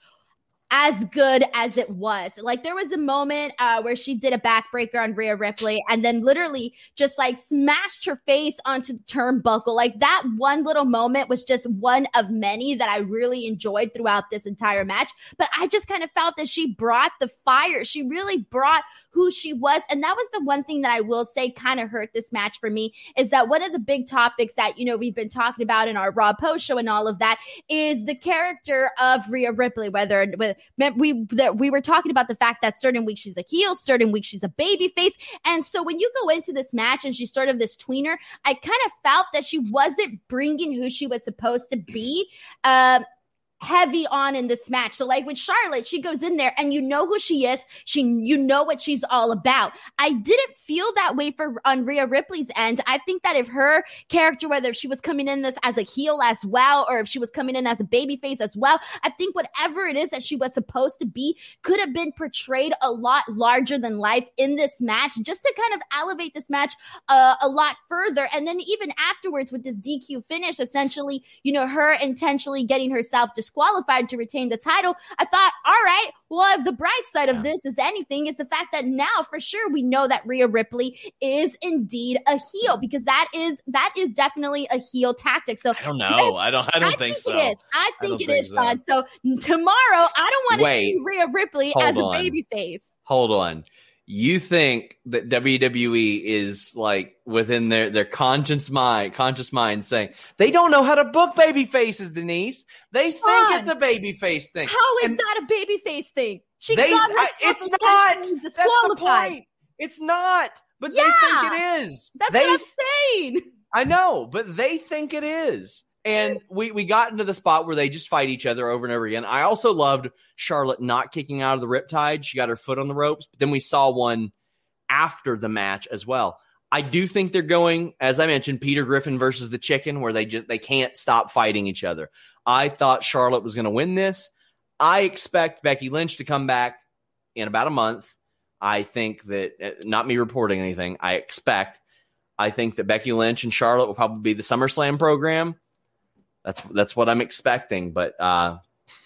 as good as it was. Like, there was a moment uh, where she did a backbreaker on Rhea Ripley and then literally just like smashed her face onto the turnbuckle. Like, that one little moment was just one of many that I really enjoyed throughout this entire match. But I just kind of felt that she brought the fire. She really brought who she was. And that was the one thing that I will say kind of hurt this match for me, is that one of the big topics that, you know, we've been talking about in our Raw post show and all of that is the character of Rhea Ripley, whether with We that we were talking about the fact that certain weeks she's a heel, certain weeks she's a baby face. And so when you go into this match and she's sort of this tweener, I kind of felt that she wasn't bringing who she was supposed to be um, heavy on in this match. So like with Charlotte, she goes in there and you know who she is. She, you know what she's all about. I didn't feel that way for on Rhea Ripley's end. I think that if her character, whether she was coming in this as a heel as well, or if she was coming in as a babyface as well, I think whatever it is that she was supposed to be could have been portrayed a lot larger than life in this match, just to kind of elevate this match uh, a lot further. And then even afterwards with this D Q finish, essentially, you know, her intentionally getting herself disqualified to retain the title, I thought, all right, well, if the bright side of yeah. this is anything, it's the fact that now for sure we know that Rhea Ripley is indeed a heel, because that is that is definitely a heel tactic. So I don't know. I don't I don't I think, think so. it is. I think I it think is, so. Sean. So tomorrow, I don't want to see Rhea Ripley Hold as a on. baby face. Hold on. You think that W W E is like within their, their conscious mind, conscious mind saying they don't know how to book baby faces, Denise. They Sean, think it's a baby face thing. How is and that a baby face thing? She they, got herself I, it's not. intentionally That's the disqualified. point. It's not. But Yeah. they think it is. That's they, what I'm saying. I know, but they think it is. And we, we got into the spot where they just fight each other over and over again. I also loved Charlotte not kicking out of the riptide. She got her foot on the ropes, but then we saw one after the match as well. I do think they're going, as I mentioned, Peter Griffin versus the Chicken, where they just they can't stop fighting each other. I thought Charlotte was going to win this. I expect Becky Lynch to come back in about a month. I think that, not me reporting anything, I expect, I think that Becky Lynch and Charlotte will probably be the SummerSlam program. That's that's what I'm expecting. But uh,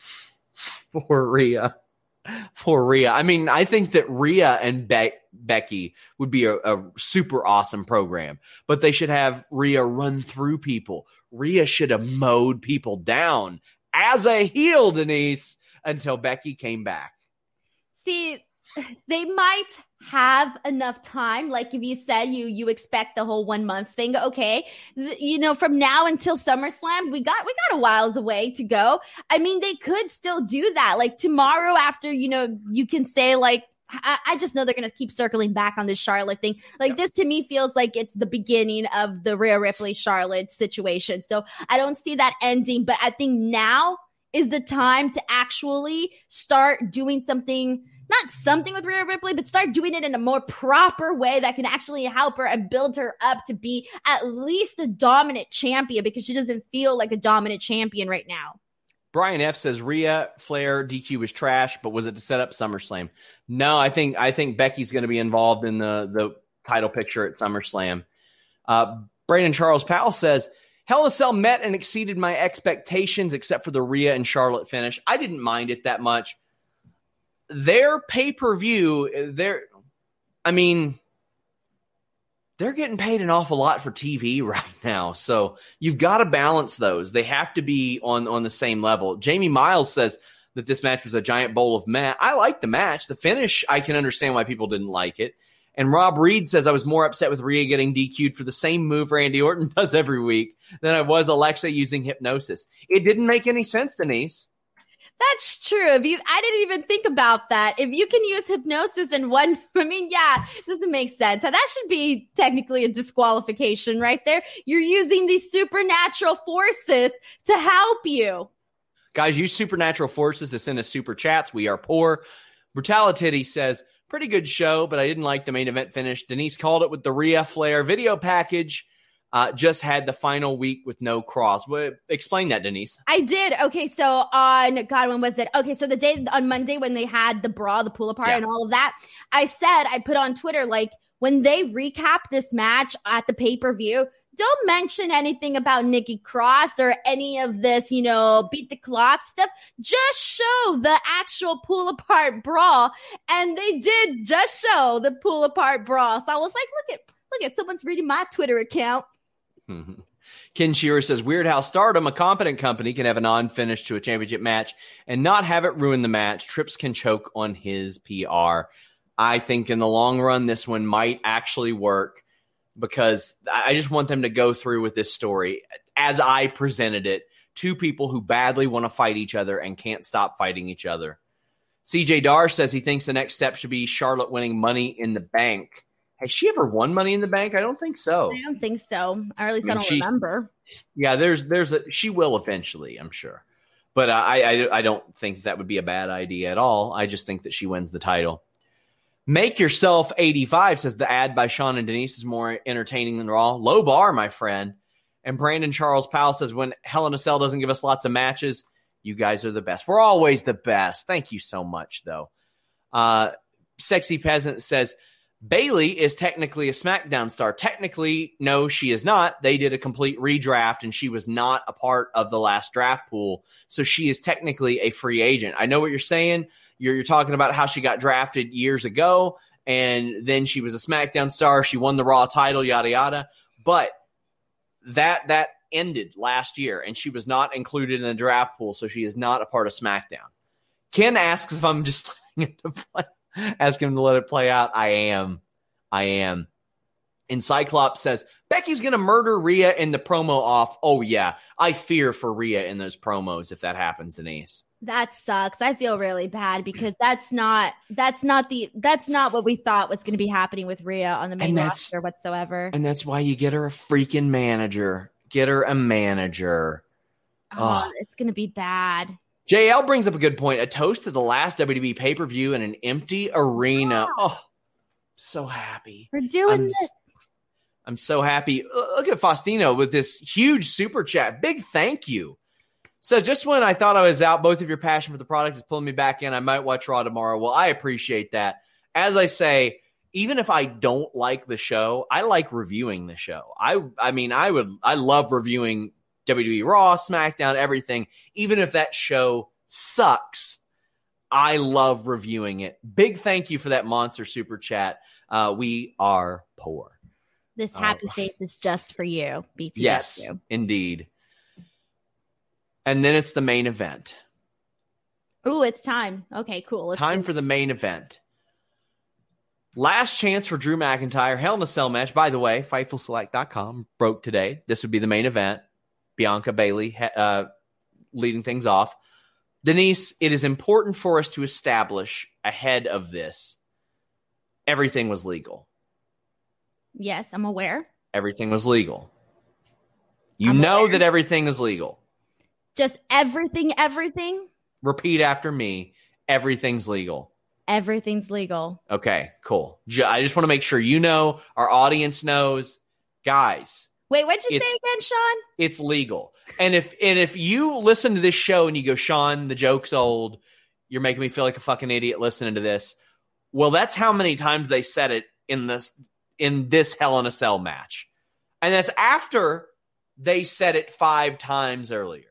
for Rhea, for Rhea, I mean, I think that Rhea and Be- Becky would be a, a super awesome program. But they should have Rhea run through people. Rhea should have mowed people down as a heel, Denise, until Becky came back. See, they might have enough time. Like if you said you you expect the whole one month thing, okay. Th- you know, from now until SummerSlam, we got we got a whiles away to go. I mean, they could still do that. Like tomorrow after, you know, you can say like, I, I just know they're going to keep circling back on this Charlotte thing. Like yep. This to me feels like it's the beginning of the Rhea Ripley Charlotte situation. So I don't see that ending, but I think now is the time to actually start doing something, not something with Rhea Ripley, but start doing it in a more proper way that can actually help her and build her up to be at least a dominant champion, because she doesn't feel like a dominant champion right now. Brian F says Rhea Flair D Q was trash, but was it to set up SummerSlam? No, I think I think Becky's going to be involved in the, the title picture at SummerSlam. Uh, Brandon Charles Powell says, Hell in a Cell met and exceeded my expectations except for the Rhea and Charlotte finish. I didn't mind it that much. Their pay-per-view, they're, I mean, they're getting paid an awful lot for T V right now. So you've got to balance those. They have to be on, on the same level. Jamie Miles says that this match was a giant bowl of meh. I like the match. The finish, I can understand why people didn't like it. And Rob Reed says, I was more upset with Rhea getting D Q'd for the same move Randy Orton does every week than I was Alexa using hypnosis. It didn't make any sense, Denise. That's true. If you, I didn't even think about that. If you can use hypnosis in one, I mean, yeah, it doesn't make sense. That should be technically a disqualification right there. You're using these supernatural forces to help you. Guys, use supernatural forces to send us super chats. We are poor. Brutality says, pretty good show, but I didn't like the main event finish. Denise called it with the Rhea Flair video package. uh, just had the final week with no Cross. Well, explain that, Denise. I did. Okay, so on, God, when was it? Okay, so the day on Monday when they had the brawl, the pull apart, yeah. and all of that, I said, I put on Twitter, like, when they recap this match at the pay-per-view, don't mention anything about Nikki Cross or any of this, you know, beat the clock stuff. Just show the actual pull apart brawl. And they did just show the pull apart brawl. So I was like, look at, look at someone's reading my Twitter account. Mm-hmm. Ken Shearer says, weird how Stardom, a competent company, can have a non-finish to a championship match and not have it ruin the match. Trips can choke on his P R. I think in the long run, this one might actually work, because I just want them to go through with this story as I presented it. Two people who badly want to fight each other and can't stop fighting each other. C J Darsh says he thinks the next step should be Charlotte winning Money in the Bank. Has she ever won Money in the Bank? I don't think so. I don't think so. Or at least I, mean, I don't she, remember. Yeah, there's there's a, she will eventually, I'm sure. But uh, I, I I don't think that would be a bad idea at all. I just think that she wins the title. Make Yourself eighty-five says the ad by Sean and Denise is more entertaining than Raw. Low bar, my friend. And Brandon Charles Powell says, when Hell in a Cell doesn't give us lots of matches, you guys are the best. We're always the best. Thank you so much, though. Uh, Sexy Peasant says, Bayley is technically a SmackDown star. Technically, no, she is not. They did a complete redraft, and she was not a part of the last draft pool. So she is technically a free agent. I know what you're saying. You're, you're talking about how she got drafted years ago, and then she was a SmackDown star. She won the Raw title, yada, yada. But that that ended last year, and she was not included in the draft pool, so she is not a part of SmackDown. Ken asks if I'm just letting it play, ask him to let it play out. I am. I am. And Cyclops says, Becky's going to murder Rhea in the promo off. Oh, yeah. I fear for Rhea in those promos if that happens, Denise. That sucks. I feel really bad because that's not that's not the that's not what we thought was going to be happening with Rhea on the main roster whatsoever. And that's why you get her a freaking manager. Get her a manager. Oh, oh. It's going to be bad. J L brings up a good point. A toast to the last W W E pay-per-view in an empty arena. Wow. Oh, so happy. We're doing I'm, this. I'm so happy. Look at Faustino with this huge super chat. Big thank you. Says, just when I thought I was out, both of your passion for the product is pulling me back in. I might watch Raw tomorrow. Well, I appreciate that. As I say, even if I don't like the show, I like reviewing the show. I I mean, I would I love reviewing W W E Raw, SmackDown, everything. Even if that show sucks, I love reviewing it. Big thank you for that monster super chat. Uh, we are poor. This happy uh, face is just for you, B T W. Yes, indeed. And then it's the main event. Ooh, it's time. Okay, cool. Let's time for the main event. Last chance for Drew McIntyre. Hell in a Cell match. By the way, Fightful Select dot com broke today. This would be the main event. Bianca Bayley uh, leading things off. Denise, it is important for us to establish ahead of this, everything was legal. Yes, I'm aware. Everything was legal. You I'm know aware. that everything is legal. Just everything, everything? Repeat after me. Everything's legal. Everything's legal. Okay, cool. I just want to make sure you know, our audience knows. Guys. Wait, what'd you say again, Sean? It's legal. And if and if you listen to this show and you go, Sean, the joke's old, you're making me feel like a fucking idiot listening to this. Well, that's how many times they said it in this in this Hell in a Cell match. And that's after they said it five times earlier.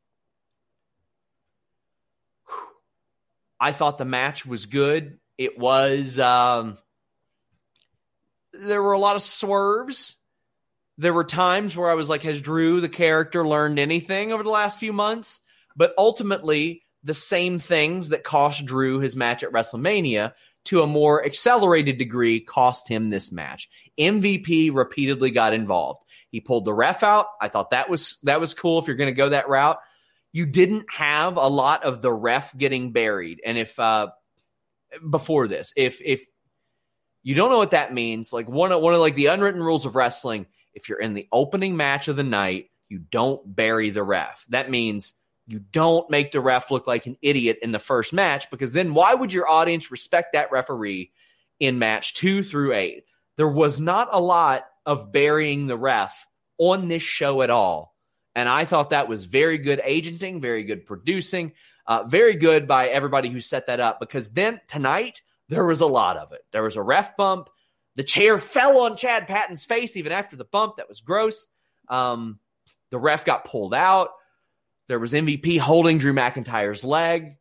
I thought the match was good. It was, um, there were a lot of swerves. There were times where I was like, has Drew, the character, learned anything over the last few months? But ultimately, the same things that cost Drew his match at WrestleMania to a more accelerated degree cost him this match. M V P repeatedly got involved. He pulled the ref out. I thought that was that was cool if you're going to go that route. You didn't have a lot of the ref getting buried. And if uh, before this, if if you don't know what that means, like one of one of like the unwritten rules of wrestling, if you're in the opening match of the night, you don't bury the ref. That means you don't make the ref look like an idiot in the first match, because then why would your audience respect that referee in match two through eight? There was not a lot of burying the ref on this show at all. And I thought that was very good agenting, very good producing, uh, very good by everybody who set that up, because then tonight there was a lot of it. There was a ref bump. The chair fell on Chad Patton's face even after the bump. That was gross. Um, the ref got pulled out. There was M V P holding Drew McIntyre's leg.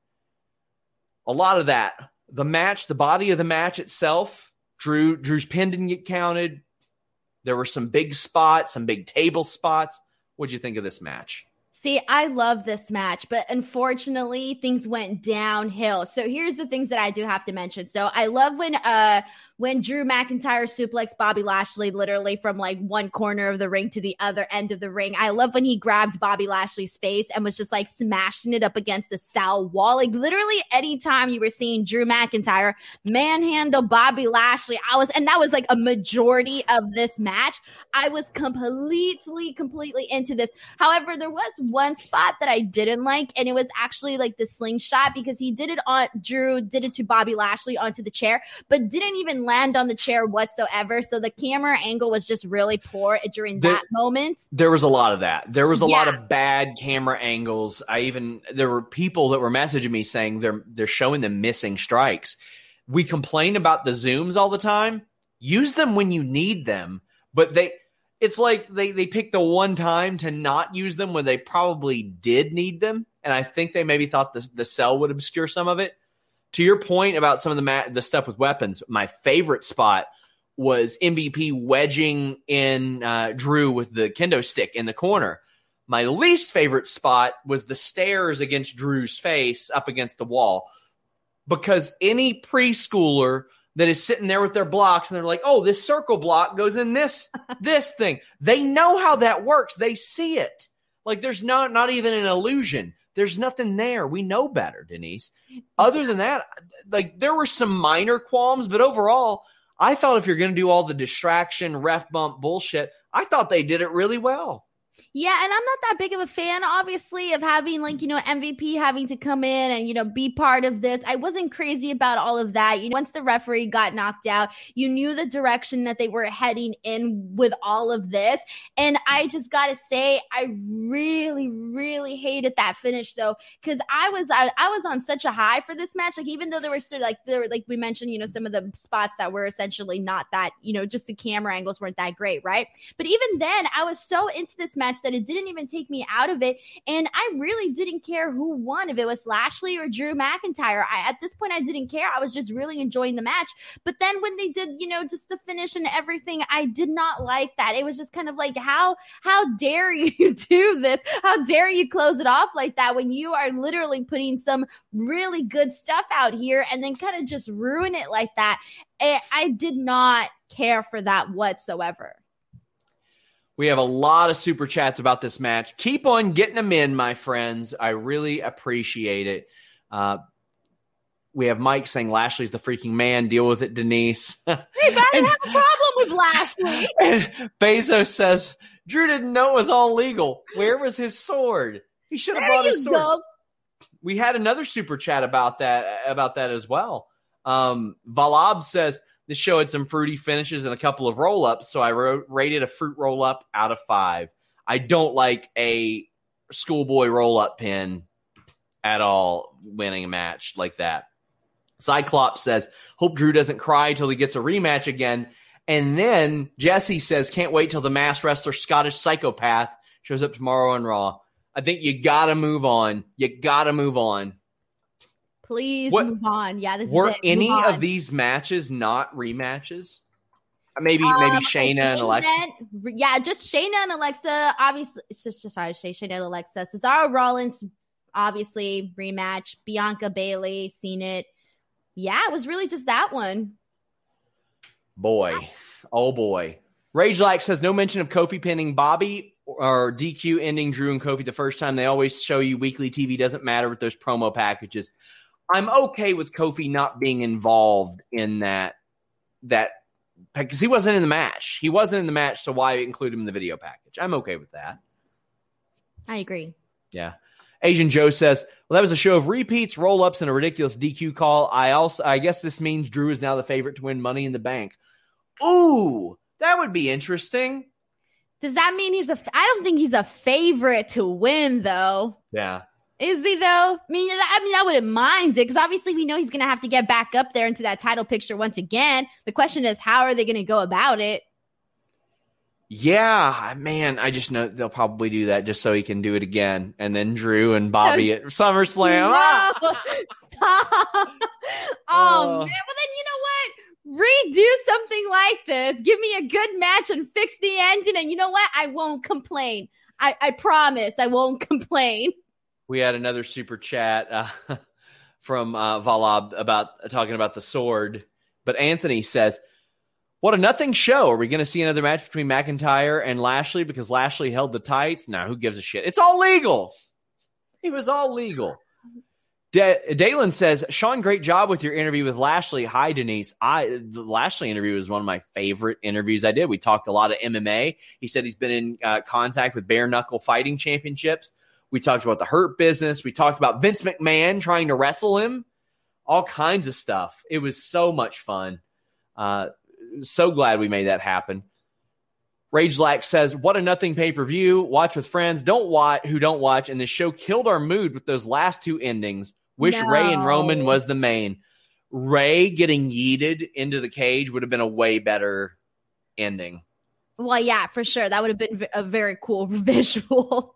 A lot of that. The match, the body of the match itself, Drew Drew's pin didn't get counted. There were some big spots, some big table spots. What'd you think of this match? See, I love this match, but unfortunately, things went downhill. So here's the things that I do have to mention. So I love when uh when Drew McIntyre suplexed Bobby Lashley literally from like one corner of the ring to the other end of the ring. I love when he grabbed Bobby Lashley's face and was just like smashing it up against the cell wall. Like literally anytime you were seeing Drew McIntyre manhandle Bobby Lashley, I was, and that was like a majority of this match. I was completely, completely into this. However, there was one spot that I didn't like, and it was actually like the slingshot, because he did it on Drew, did it to Bobby Lashley onto the chair, but didn't even land on the chair whatsoever. So the camera angle was just really poor during there, that moment. There was a lot of that. There was a yeah. lot of bad camera angles. I even, there were people that were messaging me saying they're, they're showing them missing strikes. We complain about the zooms all the time. Use them when you need them, but they, it's like they, they picked the one time to not use them when they probably did need them. And I think they maybe thought the, the cell would obscure some of it. To your point about some of the ma- the stuff with weapons, my favorite spot was M V P wedging in uh, Drew with the kendo stick in the corner. My least favorite spot was the stairs against Drew's face up against the wall, because any preschooler that is sitting there with their blocks and they're like, oh, this circle block goes in this, this thing. They know how that works. They see it. Like there's not, not even an illusion. There's nothing there. We know better, Denise. Other than that, like there were some minor qualms, but overall, I thought if you're going to do all the distraction, ref bump bullshit, I thought they did it really well. Yeah, and I'm not that big of a fan, obviously, of having, like, you know, M V P having to come in and, you know, be part of this. I wasn't crazy about all of that. You know, once the referee got knocked out, you knew the direction that they were heading in with all of this. And I just got to say, I really, really hated that finish, though, because I was I, I was on such a high for this match. Like, even though there were sort of, like, there were, like we mentioned, you know, some of the spots that were essentially not that, you know, just the camera angles weren't that great, right? But even then, I was so into this match that it didn't even take me out of it. And I really didn't care who won, if it was Lashley or Drew McIntyre. I, at this point, I didn't care. I was just really enjoying the match. But then when they did, you know, just the finish and everything, I did not like that. It was just kind of like, how, how dare you do this? How dare you close it off like that when you are literally putting some really good stuff out here and then kind of just ruin it like that? I, I did not care for that whatsoever. We have a lot of super chats about this match. Keep on getting them in, my friends. I really appreciate it. Uh, we have Mike saying Lashley's the freaking man. Deal with it, Denise. Hey, I don't have a problem with Lashley. And Bezos says, Drew didn't know it was all legal. Where was his sword? He should have brought his sword. Go. We had another super chat about that, about that as well. Um, Valab says, this show had some fruity finishes and a couple of roll-ups, so I wrote, rated a fruit roll-up out of five. I don't like a schoolboy roll-up pin at all winning a match like that. Cyclops says, hope Drew doesn't cry till he gets a rematch again. And then Jesse says, can't wait till the masked wrestler Scottish Psychopath shows up tomorrow on Raw. I think you got to move on. You got to move on. Please what, move on. Yeah, this were is it. any of these matches not rematches? Maybe um, maybe Shayna and Alexa. Then, yeah, just Shayna and Alexa. Obviously, it's just, just sorry, Shayna and Alexa. Cesaro Rollins, obviously rematch. Bianca Bailey, seen it. Yeah, it was really just that one. Boy, oh boy. Rage Like says no mention of Kofi pinning Bobby or D Q ending Drew and Kofi the first time. They always show you weekly T V doesn't matter with those promo packages. I'm okay with Kofi not being involved in that, that because he wasn't in the match. He wasn't in the match, so why include him in the video package? I'm okay with that. I agree. Yeah. Asian Joe says, well, that was a show of repeats, roll-ups, and a ridiculous D Q call. I also, I guess this means Drew is now the favorite to win Money in the Bank. Ooh, that would be interesting. Does that mean he's a? I don't think he's a favorite to win, though. Yeah. Is he, though? I mean, I mean, I wouldn't mind it because obviously we know he's going to have to get back up there into that title picture once again. The question is, how are they going to go about it? Yeah, man, I just know they'll probably do that just so he can do it again. And then Drew and Bobby at SummerSlam. No, stop. Oh, Oh. man. Well, then you know what? Redo something like this. Give me a good match and fix the ending. And you know what? I won't complain. I, I promise I won't complain. We had another super chat uh, from uh, Valab about uh, talking about the sword. But Anthony says, what a nothing show. Are we going to see another match between McIntyre and Lashley because Lashley held the tights? Nah, who gives a shit? It's all legal. It was all legal. Da- Dalen says, Sean, great job with your interview with Lashley. Hi, Denise. I The Lashley interview was one of my favorite interviews I did. We talked a lot of M M A. He said he's been in uh, contact with bare knuckle fighting championships. We talked about the Hurt Business. We talked about Vince McMahon trying to wrestle him. All kinds of stuff. It was so much fun. Uh, so glad we made that happen. Rage Lack says, what a nothing pay-per-view. Watch with friends. Don't watch who don't watch. And the show killed our mood with those last two endings. Wish No. Ray and Roman was the main. Ray getting yeeted into the cage would have been a way better ending. Well, yeah, for sure. That would have been a very cool visual.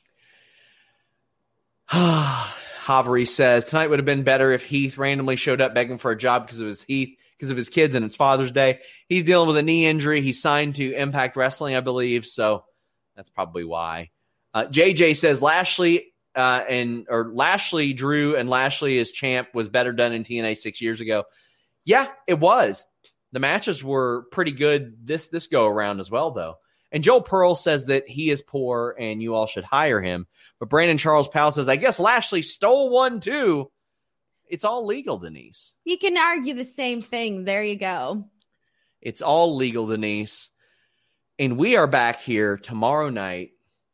Havery says, tonight would have been better if Heath randomly showed up begging for a job because it was Heath, because of his kids and it's Father's Day. He's dealing with a knee injury. He's signed to Impact Wrestling, I believe. So that's probably why. Uh, J J says Lashley uh, and or Lashley, Drew, and Lashley as champ was better done in T N A six years ago. Yeah, it was. The matches were pretty good this this go around as well, though. And Joel Pearl says that he is poor and you all should hire him. But Brandon Charles Powell says, I guess Lashley stole one too. It's all legal, Denise. You can argue the same thing. There you go. It's all legal, Denise. And we are back here tomorrow night,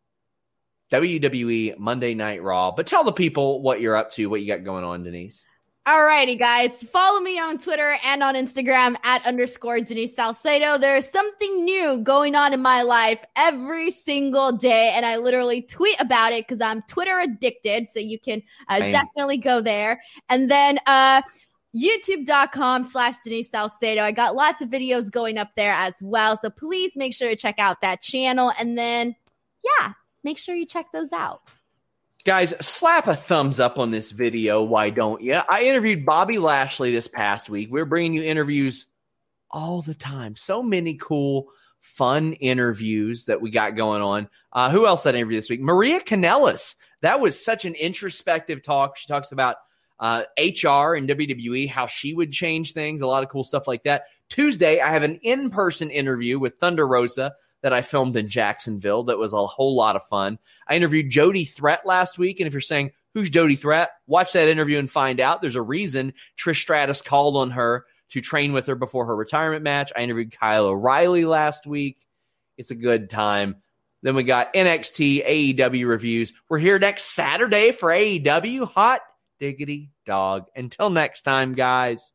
W W E Monday Night Raw. But tell the people what you're up to, what you got going on, Denise. Alrighty, guys. Follow me on Twitter and on Instagram at underscore Denise Salcedo. There's something new going on in my life every single day, and I literally tweet about it because I'm Twitter addicted, so you can uh, definitely go there. And then uh, YouTube.com slash Denise Salcedo. I got lots of videos going up there as well, so please make sure to check out that channel. And then, yeah, make sure you check those out. Guys, slap a thumbs up on this video. Why don't you? I interviewed Bobby Lashley this past week. We're bringing you interviews all the time. So many cool, fun interviews that we got going on. Uh, who else did I interview this week? Maria Kanellis. That was such an introspective talk. She talks about uh, H R and W W E, how she would change things, a lot of cool stuff like that. Tuesday, I have an in-person interview with Thunder Rosa that I filmed in Jacksonville. That was a whole lot of fun. I interviewed Jody Threat last week. And if you're saying, who's Jody Threat? Watch that interview and find out. There's a reason Trish Stratus called on her to train with her before her retirement match. I interviewed Kyle O'Reilly last week. It's a good time. Then we got N X T, A E W reviews. We're here next Saturday for A E W. Hot diggity dog. Until next time, guys.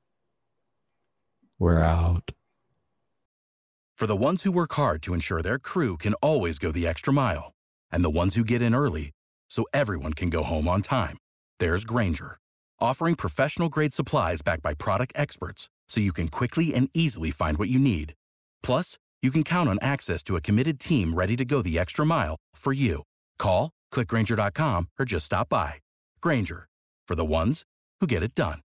We're out. For the ones who work hard to ensure their crew can always go the extra mile, and the ones who get in early so everyone can go home on time, there's Grainger, offering professional-grade supplies backed by product experts so you can quickly and easily find what you need. Plus, you can count on access to a committed team ready to go the extra mile for you. Call, click Grainger dot com, or just stop by. Grainger, for the ones who get it done.